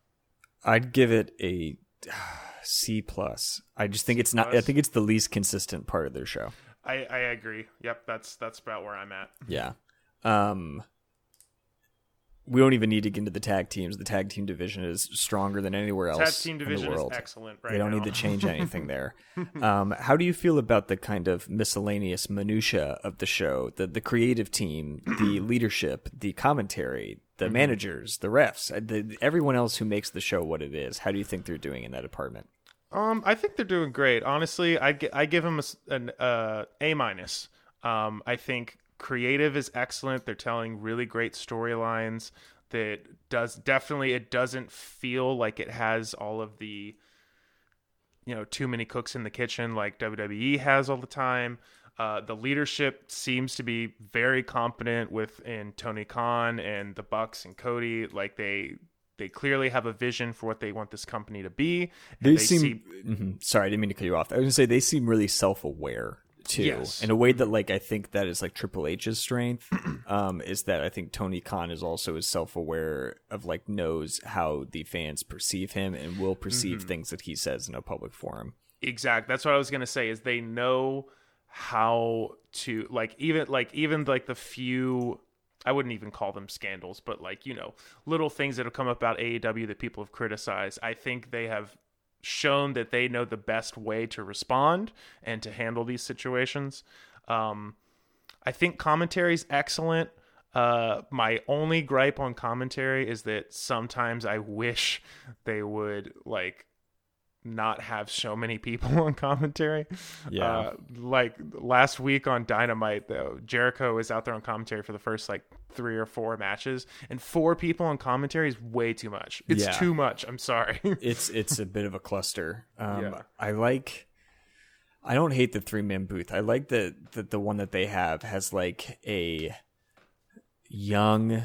I'd give it a C plus. I just think it's not. I plus? think it's the least consistent part of their show. I I agree. Yep, that's that's about where I'm at. Yeah. Um. We don't even need to get into the tag teams. The tag team division is stronger than anywhere else Tag team in the division is world. excellent right They don't now. need to change anything there. Um, how do you feel about the kind of miscellaneous minutia of the show? The the creative team, the leadership, the commentary, the Mm-hmm. managers, the refs, uh, the, everyone else who makes the show what it is. How do you think they're doing in that department? Um, I think they're doing great. Honestly, I gi- I give them a, s- an uh, A minus. Um, I think creative is excellent. They're telling really great storylines. that does definitely it doesn't feel like it has all of the, you know, too many cooks in the kitchen like W W E has all the time. Uh, the leadership seems to be very competent within Tony Khan and the Bucks and Cody. Like they they clearly have a vision for what they want this company to be. They, they seem. see, mm-hmm. Sorry, I didn't mean to cut you off. I was gonna say they seem really self-aware too, yes. in a way that like I think that is like Triple H's strength. um, is that I think Tony Khan is also is self-aware of like knows how the fans perceive him and will perceive mm-hmm. things that he says in a public forum. Exactly. That's what I was gonna say. Is they know how to like even like even like the few. I wouldn't even call them scandals, but like, you know, little things that have come up about A E W that people have criticized. I think they have shown that they know the best way to respond and to handle these situations. Um, I think commentary is excellent. Uh, my only gripe on commentary is that sometimes I wish they would like not have so many people on commentary. Yeah. Uh, like last week on Dynamite, though, Jericho was out there on commentary for the first like three or four matches, and four people on commentary is way too much. It's yeah. too much. I'm sorry. it's it's a bit of a cluster. Um, yeah. I like. I don't hate the three man booth. I like that the, the one that they have has like a young.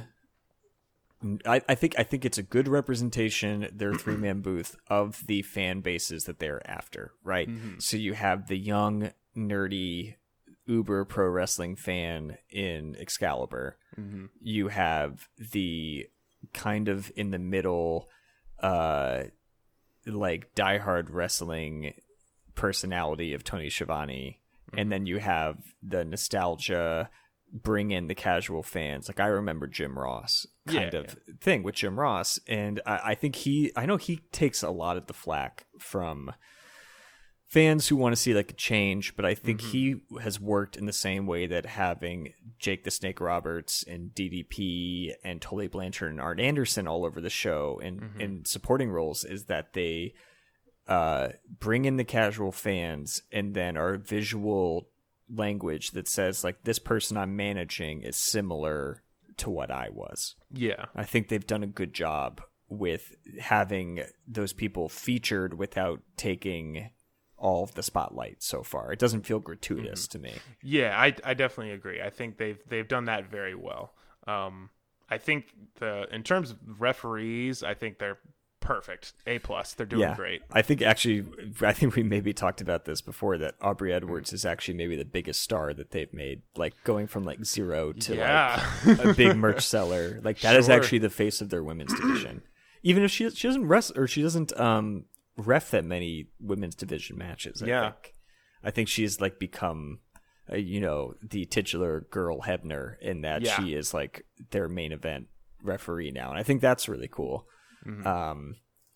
I, I think I think it's a good representation, their three man booth, of the fan bases that they're after, right? Mm-hmm. So you have the young, nerdy, uber pro wrestling fan in Excalibur. Mm-hmm. You have the kind of in the middle, uh, like diehard wrestling personality of Tony Schiavone, mm-hmm. and then you have the nostalgia. Bring in the casual fans. Like I remember Jim Ross kind yeah, of yeah. thing with Jim Ross. And I, I think he, I know he takes a lot of the flack from fans who want to see like a change, but I think mm-hmm. he has worked in the same way that having Jake the Snake Roberts and D D P and Tully Blanchard and Art Anderson all over the show and mm-hmm. in supporting roles is that they uh, bring in the casual fans and then are visual language that says like this person I'm managing is similar to what I was. Yeah. I think they've done a good job with having those people featured without taking all of the spotlight so far. It doesn't feel gratuitous mm-hmm. to me. Yeah, I I definitely agree. I think they've they've done that very well. Um I think the in terms of referees, I think they're perfect. A plus. They're doing yeah, great. I think actually, I think we maybe talked about this before that Aubrey Edwards is actually maybe the biggest star that they've made. Like going from like zero to yeah. like a big merch seller. Like that sure. is actually the face of their women's division. Even if she she doesn't rest or she doesn't um ref that many women's division matches. I yeah, think. I think she's like become. Uh, you know, the titular girl Hebner in that yeah. she is like their main event referee now, and I think that's really cool. Mm-hmm. Um,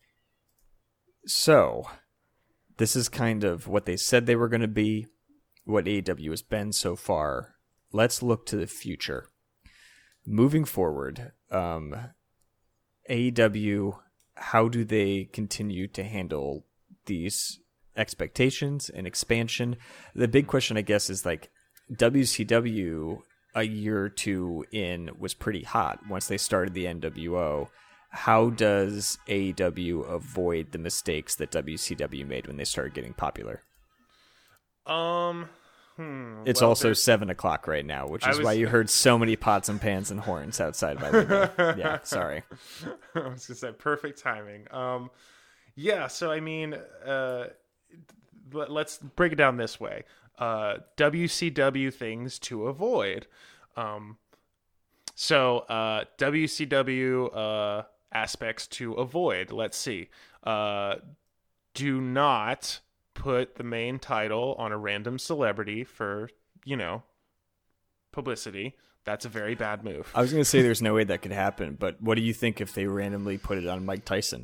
so this is kind of what they said they were going to be, what A E W has been so far. Let's look to the future. Moving forward, um, A E W, how do they continue to handle these expectations and expansion? The big question, I guess, is like W C W a year or two in was pretty hot once they started the N W O. How does A E W avoid the mistakes that W C W made when they started getting popular? Um, hmm, it's well, also there's... seven o'clock right now, which is was... why you heard so many pots and pans and horns outside my window. Yeah, sorry. I was gonna say perfect timing. Um, yeah. So I mean, uh, let's break it down this way. Uh, W C W things to avoid. Um, so uh, W C W uh. aspects to avoid. Let's see. Uh, do not put the main title on a random celebrity for, you know, publicity. That's a very bad move. I was going to say there's no way that could happen, but what do you think if they randomly put it on Mike Tyson?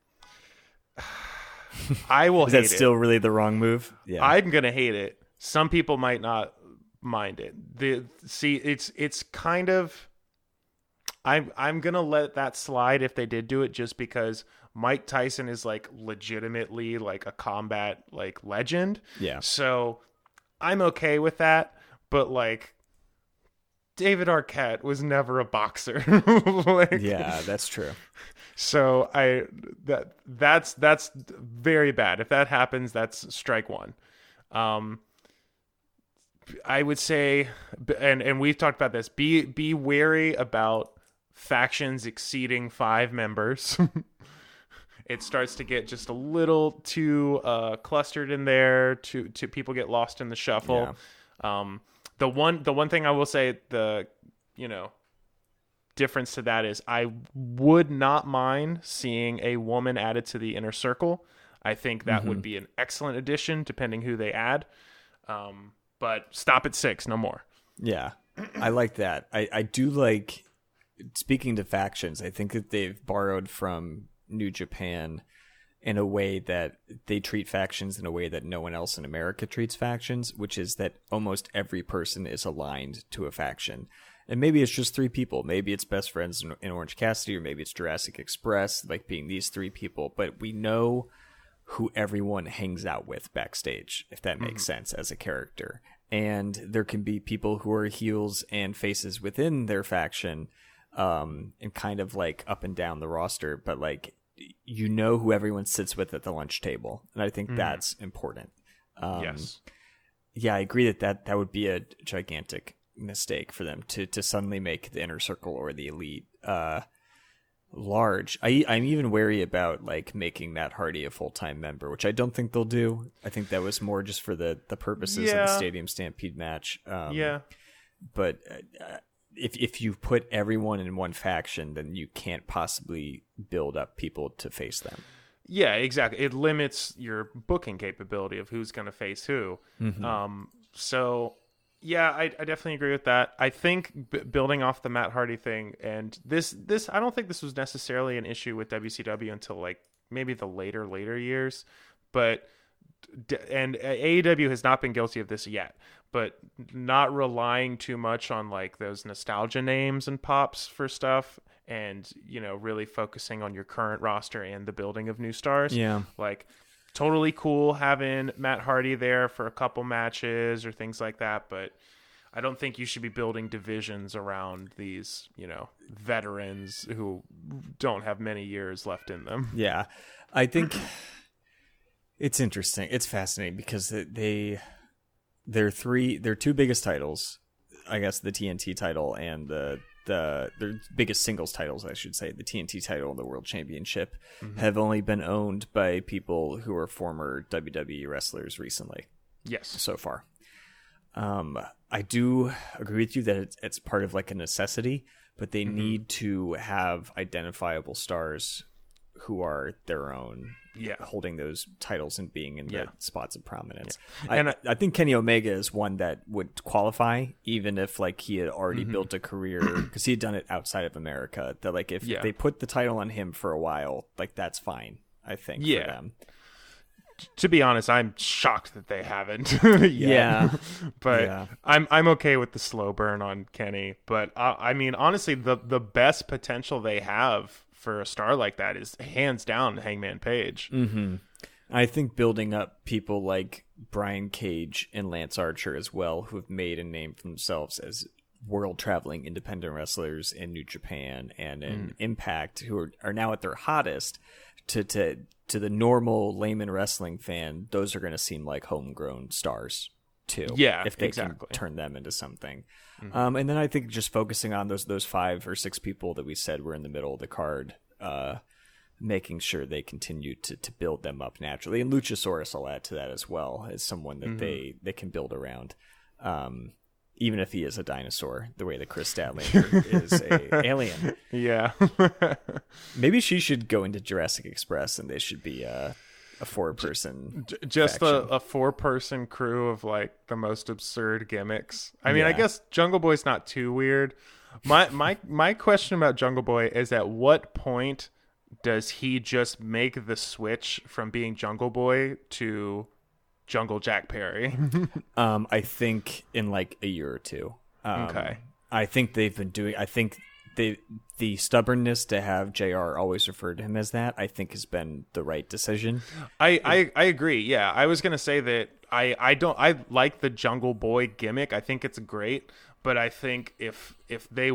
I will Is hate that still it. really the wrong move? Yeah. I'm going to hate it. Some people might not mind it. The see, it's it's kind of I'm I'm gonna let that slide if they did do it, just because Mike Tyson is like legitimately like a combat like legend. Yeah. So I'm okay with that, but like David Arquette was never a boxer. Like, yeah, that's true. So I that that's that's very bad. If that happens, that's strike one. Um, I would say, and and we've talked about this. Be be wary about factions exceeding five members. It starts to get just a little too uh, clustered in there. To to people get lost in the shuffle. Yeah. Um, the one the one thing I will say, the you know difference to that is I would not mind seeing a woman added to the inner circle. I think that mm-hmm. would be an excellent addition, depending who they add. Um, but stop at six, no more. Yeah, I like that. I, I do like, speaking to factions, I think that they've borrowed from New Japan in a way that they treat factions in a way that no one else in America treats factions, which is that almost every person is aligned to a faction. And maybe it's just three people. Maybe it's Best Friends in, in Orange Cassidy, or maybe it's Jurassic Express, like being these three people. But we know who everyone hangs out with backstage, if that makes mm-hmm. sense, as a character. And there can be people who are heels and faces within their faction, um, and kind of like up and down the roster. But like, you know who everyone sits with at the lunch table. And I think mm-hmm. that's important. Um, yes. Yeah, I agree that, that that would be a gigantic mistake for them to to suddenly make the inner circle or the elite uh large. I I'm even wary about like making Matt Hardy a full-time member, which I don't think they'll do. I think that was more just for the the purposes yeah. of the Stadium Stampede match. Um, yeah. But uh, if if you put everyone in one faction, then you can't possibly build up people to face them. Yeah, exactly. It limits your booking capability of who's going to face who. Mm-hmm. Um, so. Yeah, I, I definitely agree with that. I think b- building off the Matt Hardy thing, and this, this I don't think this was necessarily an issue with W C W until like maybe the later, later years. But, d- and A E W has not been guilty of this yet, but not relying too much on like those nostalgia names and pops for stuff, and, you know, really focusing on your current roster and the building of new stars. Yeah. Like, totally cool having Matt Hardy there for a couple matches or things like that, but I don't think you should be building divisions around these, you know, veterans who don't have many years left in them. Yeah, I think it's interesting. It's fascinating because they, they're three, their two biggest titles, I guess the T N T title and the the their biggest singles titles, I should say, the T N T title and the World Championship, mm-hmm. have only been owned by people who are former W W E wrestlers recently. Yes. So far. Um, I do agree with you that it's, it's part of like a necessity, but they mm-hmm. need to have identifiable stars who are their own, yeah, holding those titles and being in yeah. the spots of prominence. Yeah. And I, I think Kenny Omega is one that would qualify, even if like he had already mm-hmm. built a career, because he had done it outside of America. That like if yeah. they put the title on him for a while, like that's fine, I think, yeah. for them. To be honest, I'm shocked that they haven't. yeah, but yeah. I'm I'm okay with the slow burn on Kenny. But uh, I mean, honestly, the the best potential they have for a star like that is hands down Hangman Page. Mm-hmm. I think building up people like Brian Cage and Lance Archer as well, who have made a name for themselves as world traveling independent wrestlers in New Japan and in mm. Impact, who are, are now at their hottest, to to to the normal layman wrestling fan, those are going to seem like homegrown stars too. Yeah, if they exactly. can turn them into something. Mm-hmm. Um, and then I think just focusing on those those five or six people that we said were in the middle of the card, uh, making sure they continue to, to build them up naturally. And Luchasaurus, I'll add to that as well, as someone that mm-hmm. they, they can build around. Um, even if he is a dinosaur, the way that Chris Statlander is a alien. Yeah. Maybe she should go into Jurassic Express and they should be uh, a four-person J- Just faction. a, a four-person crew of, like, the most absurd gimmicks. I mean, yeah. I guess Jungle Boy's not too weird. My, my, my question about Jungle Boy is, at what point does he just make the switch from being Jungle Boy to Jungle Jack Perry? um, I think in like a year or two. Um, okay. I think they've been doing. I think they the stubbornness to have J R always refer to him as that, I think, has been the right decision. I I, I agree. Yeah, I was gonna say that I I don't I like the Jungle Boy gimmick. I think it's great, but I think if if they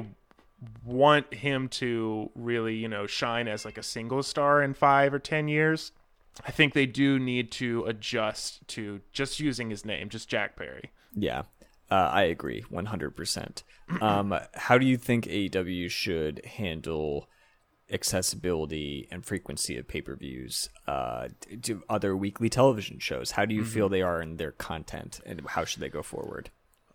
want him to really, you know, shine as like a single star in five or ten years, I think they do need to adjust to just using his name, just Jack Perry. Yeah, uh, I agree one hundred percent. Um, how do you think A E W should handle accessibility and frequency of pay-per-views uh, to other weekly television shows? How do you mm-hmm. feel they are in their content, and how should they go forward?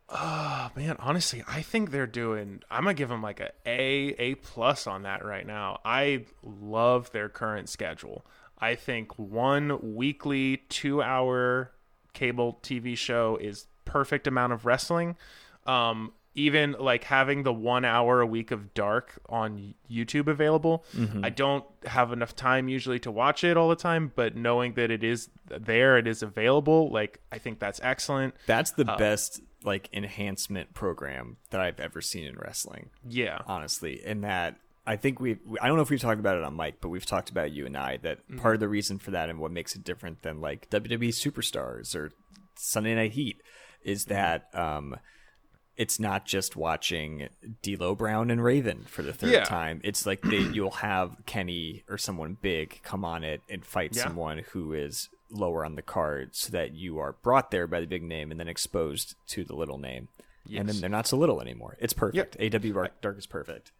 Oh man, honestly, I think they're doing. I'm gonna give them like a A, A plus on that right now. I love their current schedule. I think one weekly two-hour cable T V show is perfect amount of wrestling. Um, even like having the one hour a week of Dark on YouTube available. Mm-hmm. I don't have enough time usually to watch it all the time, but knowing that it is there, it is available. Like, I think that's excellent. That's the uh, best like enhancement program that I've ever seen in wrestling. Yeah. Honestly. And that I think we I don't know if we've talked about it on mic, but we've talked about it, you and I, that mm-hmm. part of the reason for that and what makes it different than like W W E Superstars or Sunday Night Heat is that um it's not just watching D'Lo Brown and Raven for the third yeah. time. It's like they, you'll have Kenny or someone big come on it and fight yeah. someone who is lower on the card, so that you are brought there by the big name and then exposed to the little name. Yes. And then they're not so little anymore. It's perfect. Yep. A W Dark, Dark is perfect.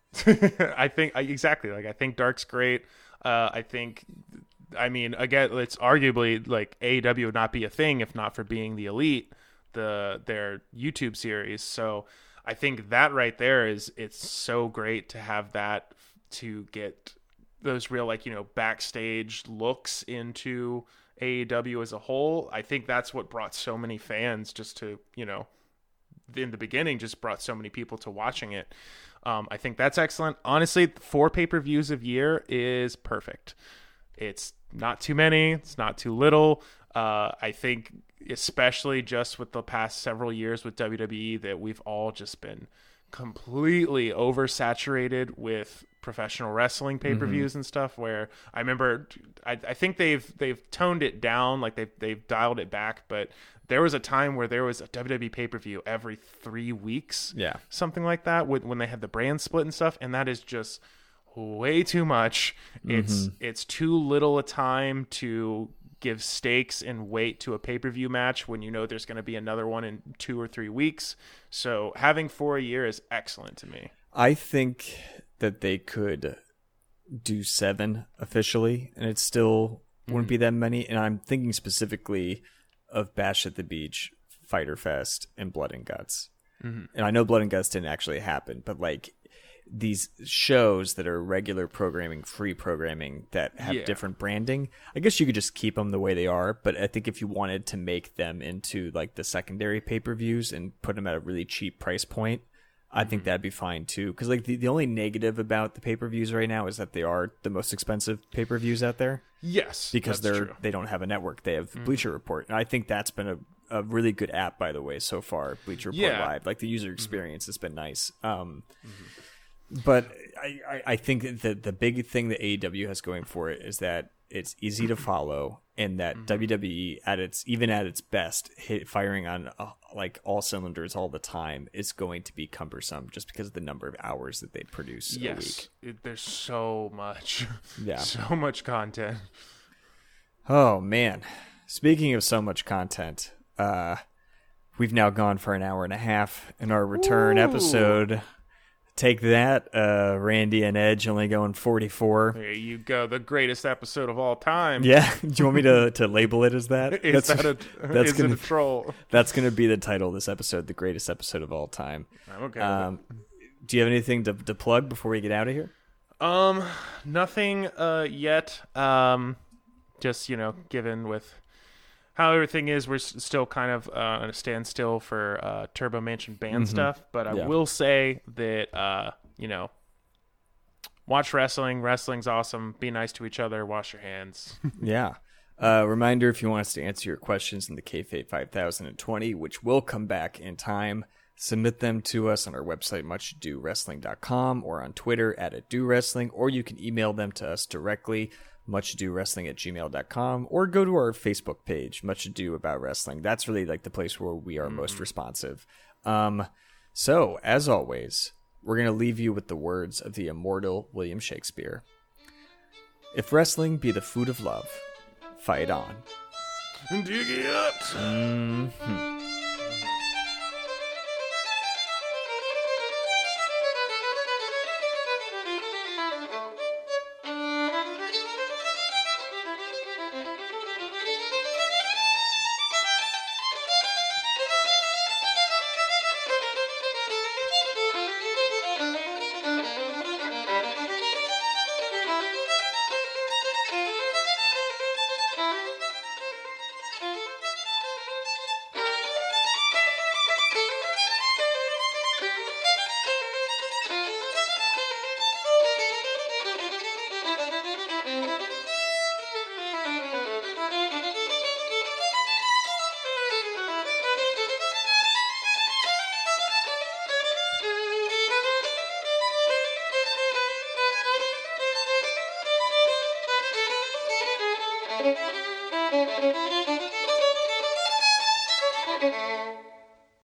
I think exactly. Like, I think Dark's great. Uh, I think, I mean, again, it's arguably like A E W would not be a thing if not for being the Elite, the their YouTube series. So I think that right there is, it's so great to have that, to get those real, like, you know, backstage looks into A E W as a whole. I think that's what brought so many fans just to, you know, in the beginning, just brought so many people to watching it. Um, I think that's excellent. Honestly, four pay-per-views a year is perfect. It's not too many. It's not too little. Uh, I think especially just with the past several years with W W E that we've all just been completely oversaturated with professional wrestling pay-per-views mm-hmm. and stuff, where I remember I, I think they've they've toned it down, like they've they've dialed it back, but there was a time where there was a W W E pay-per-view every three weeks, yeah, something like that, when when they had the brand split and stuff, and that is just way too much. Mm-hmm. It's it's too little a time to give stakes and weight to a pay-per-view match when you know there's going to be another one in two or three weeks. So having four a year is excellent to me. I think that they could do seven officially, and it still wouldn't mm-hmm. be that many. And I'm thinking specifically of Bash at the Beach, Fyter Fest, and Blood and Guts. Mm-hmm. And I know Blood and Guts didn't actually happen, but like these shows that are regular programming, free programming that have yeah. different branding, I guess you could just keep them the way they are. But I think if you wanted to make them into like the secondary pay-per-views and put them at a really cheap price point, I think that'd be fine too. Because like the, the only negative about the pay-per-views right now is that they are the most expensive pay-per-views out there. Yes, because they're true. They don't have a network. They have mm-hmm. Bleacher Report, and I think that's been a, a really good app, by the way, so far. Bleacher Report yeah. Live, like the user experience mm-hmm. has been nice. Um, mm-hmm. But I, I, I think that the big thing that A E W has going for it is that it's easy to follow, and that mm-hmm. W W E at its even at its best, hit firing on uh, like all cylinders all the time, is going to be cumbersome just because of the number of hours that they produce yes. a week. It, there's so much, yeah, so much content. Oh man, speaking of so much content, uh, we've now gone for an hour and a half in our return Ooh. episode. Take that, uh, Randy and Edge only going forty-four. There you go, the greatest episode of all time. Yeah, do you want me to, to label it as that? Is that's, that a, that's is gonna, it a troll? That's going to be the title of this episode, the greatest episode of all time. I'm okay. Um, do you have anything to, to plug before we get out of here? Um, nothing uh, yet. Um, just, you know, given with how everything is, we're still kind of uh, on a standstill for uh, Turbo Mansion band mm-hmm. stuff. But I yeah. will say that, uh, you know, watch wrestling. Wrestling's awesome. Be nice to each other. Wash your hands. yeah. Uh, reminder, if you want us to answer your questions in the Kayfabe five thousand twenty, which will come back in time, submit them to us on our website, much ado wrestling dot com, or on Twitter at ado wrestling, or you can email them to us directly, much ado wrestling at gmail dot com, or go to our Facebook page, Much Ado About Wrestling. That's really like the place where we are mm-hmm. most responsive. Um, So, as always, we're going to leave you with the words of the immortal William Shakespeare. If wrestling be the food of love, fight on. Dig it! Mm-hmm. Thank you.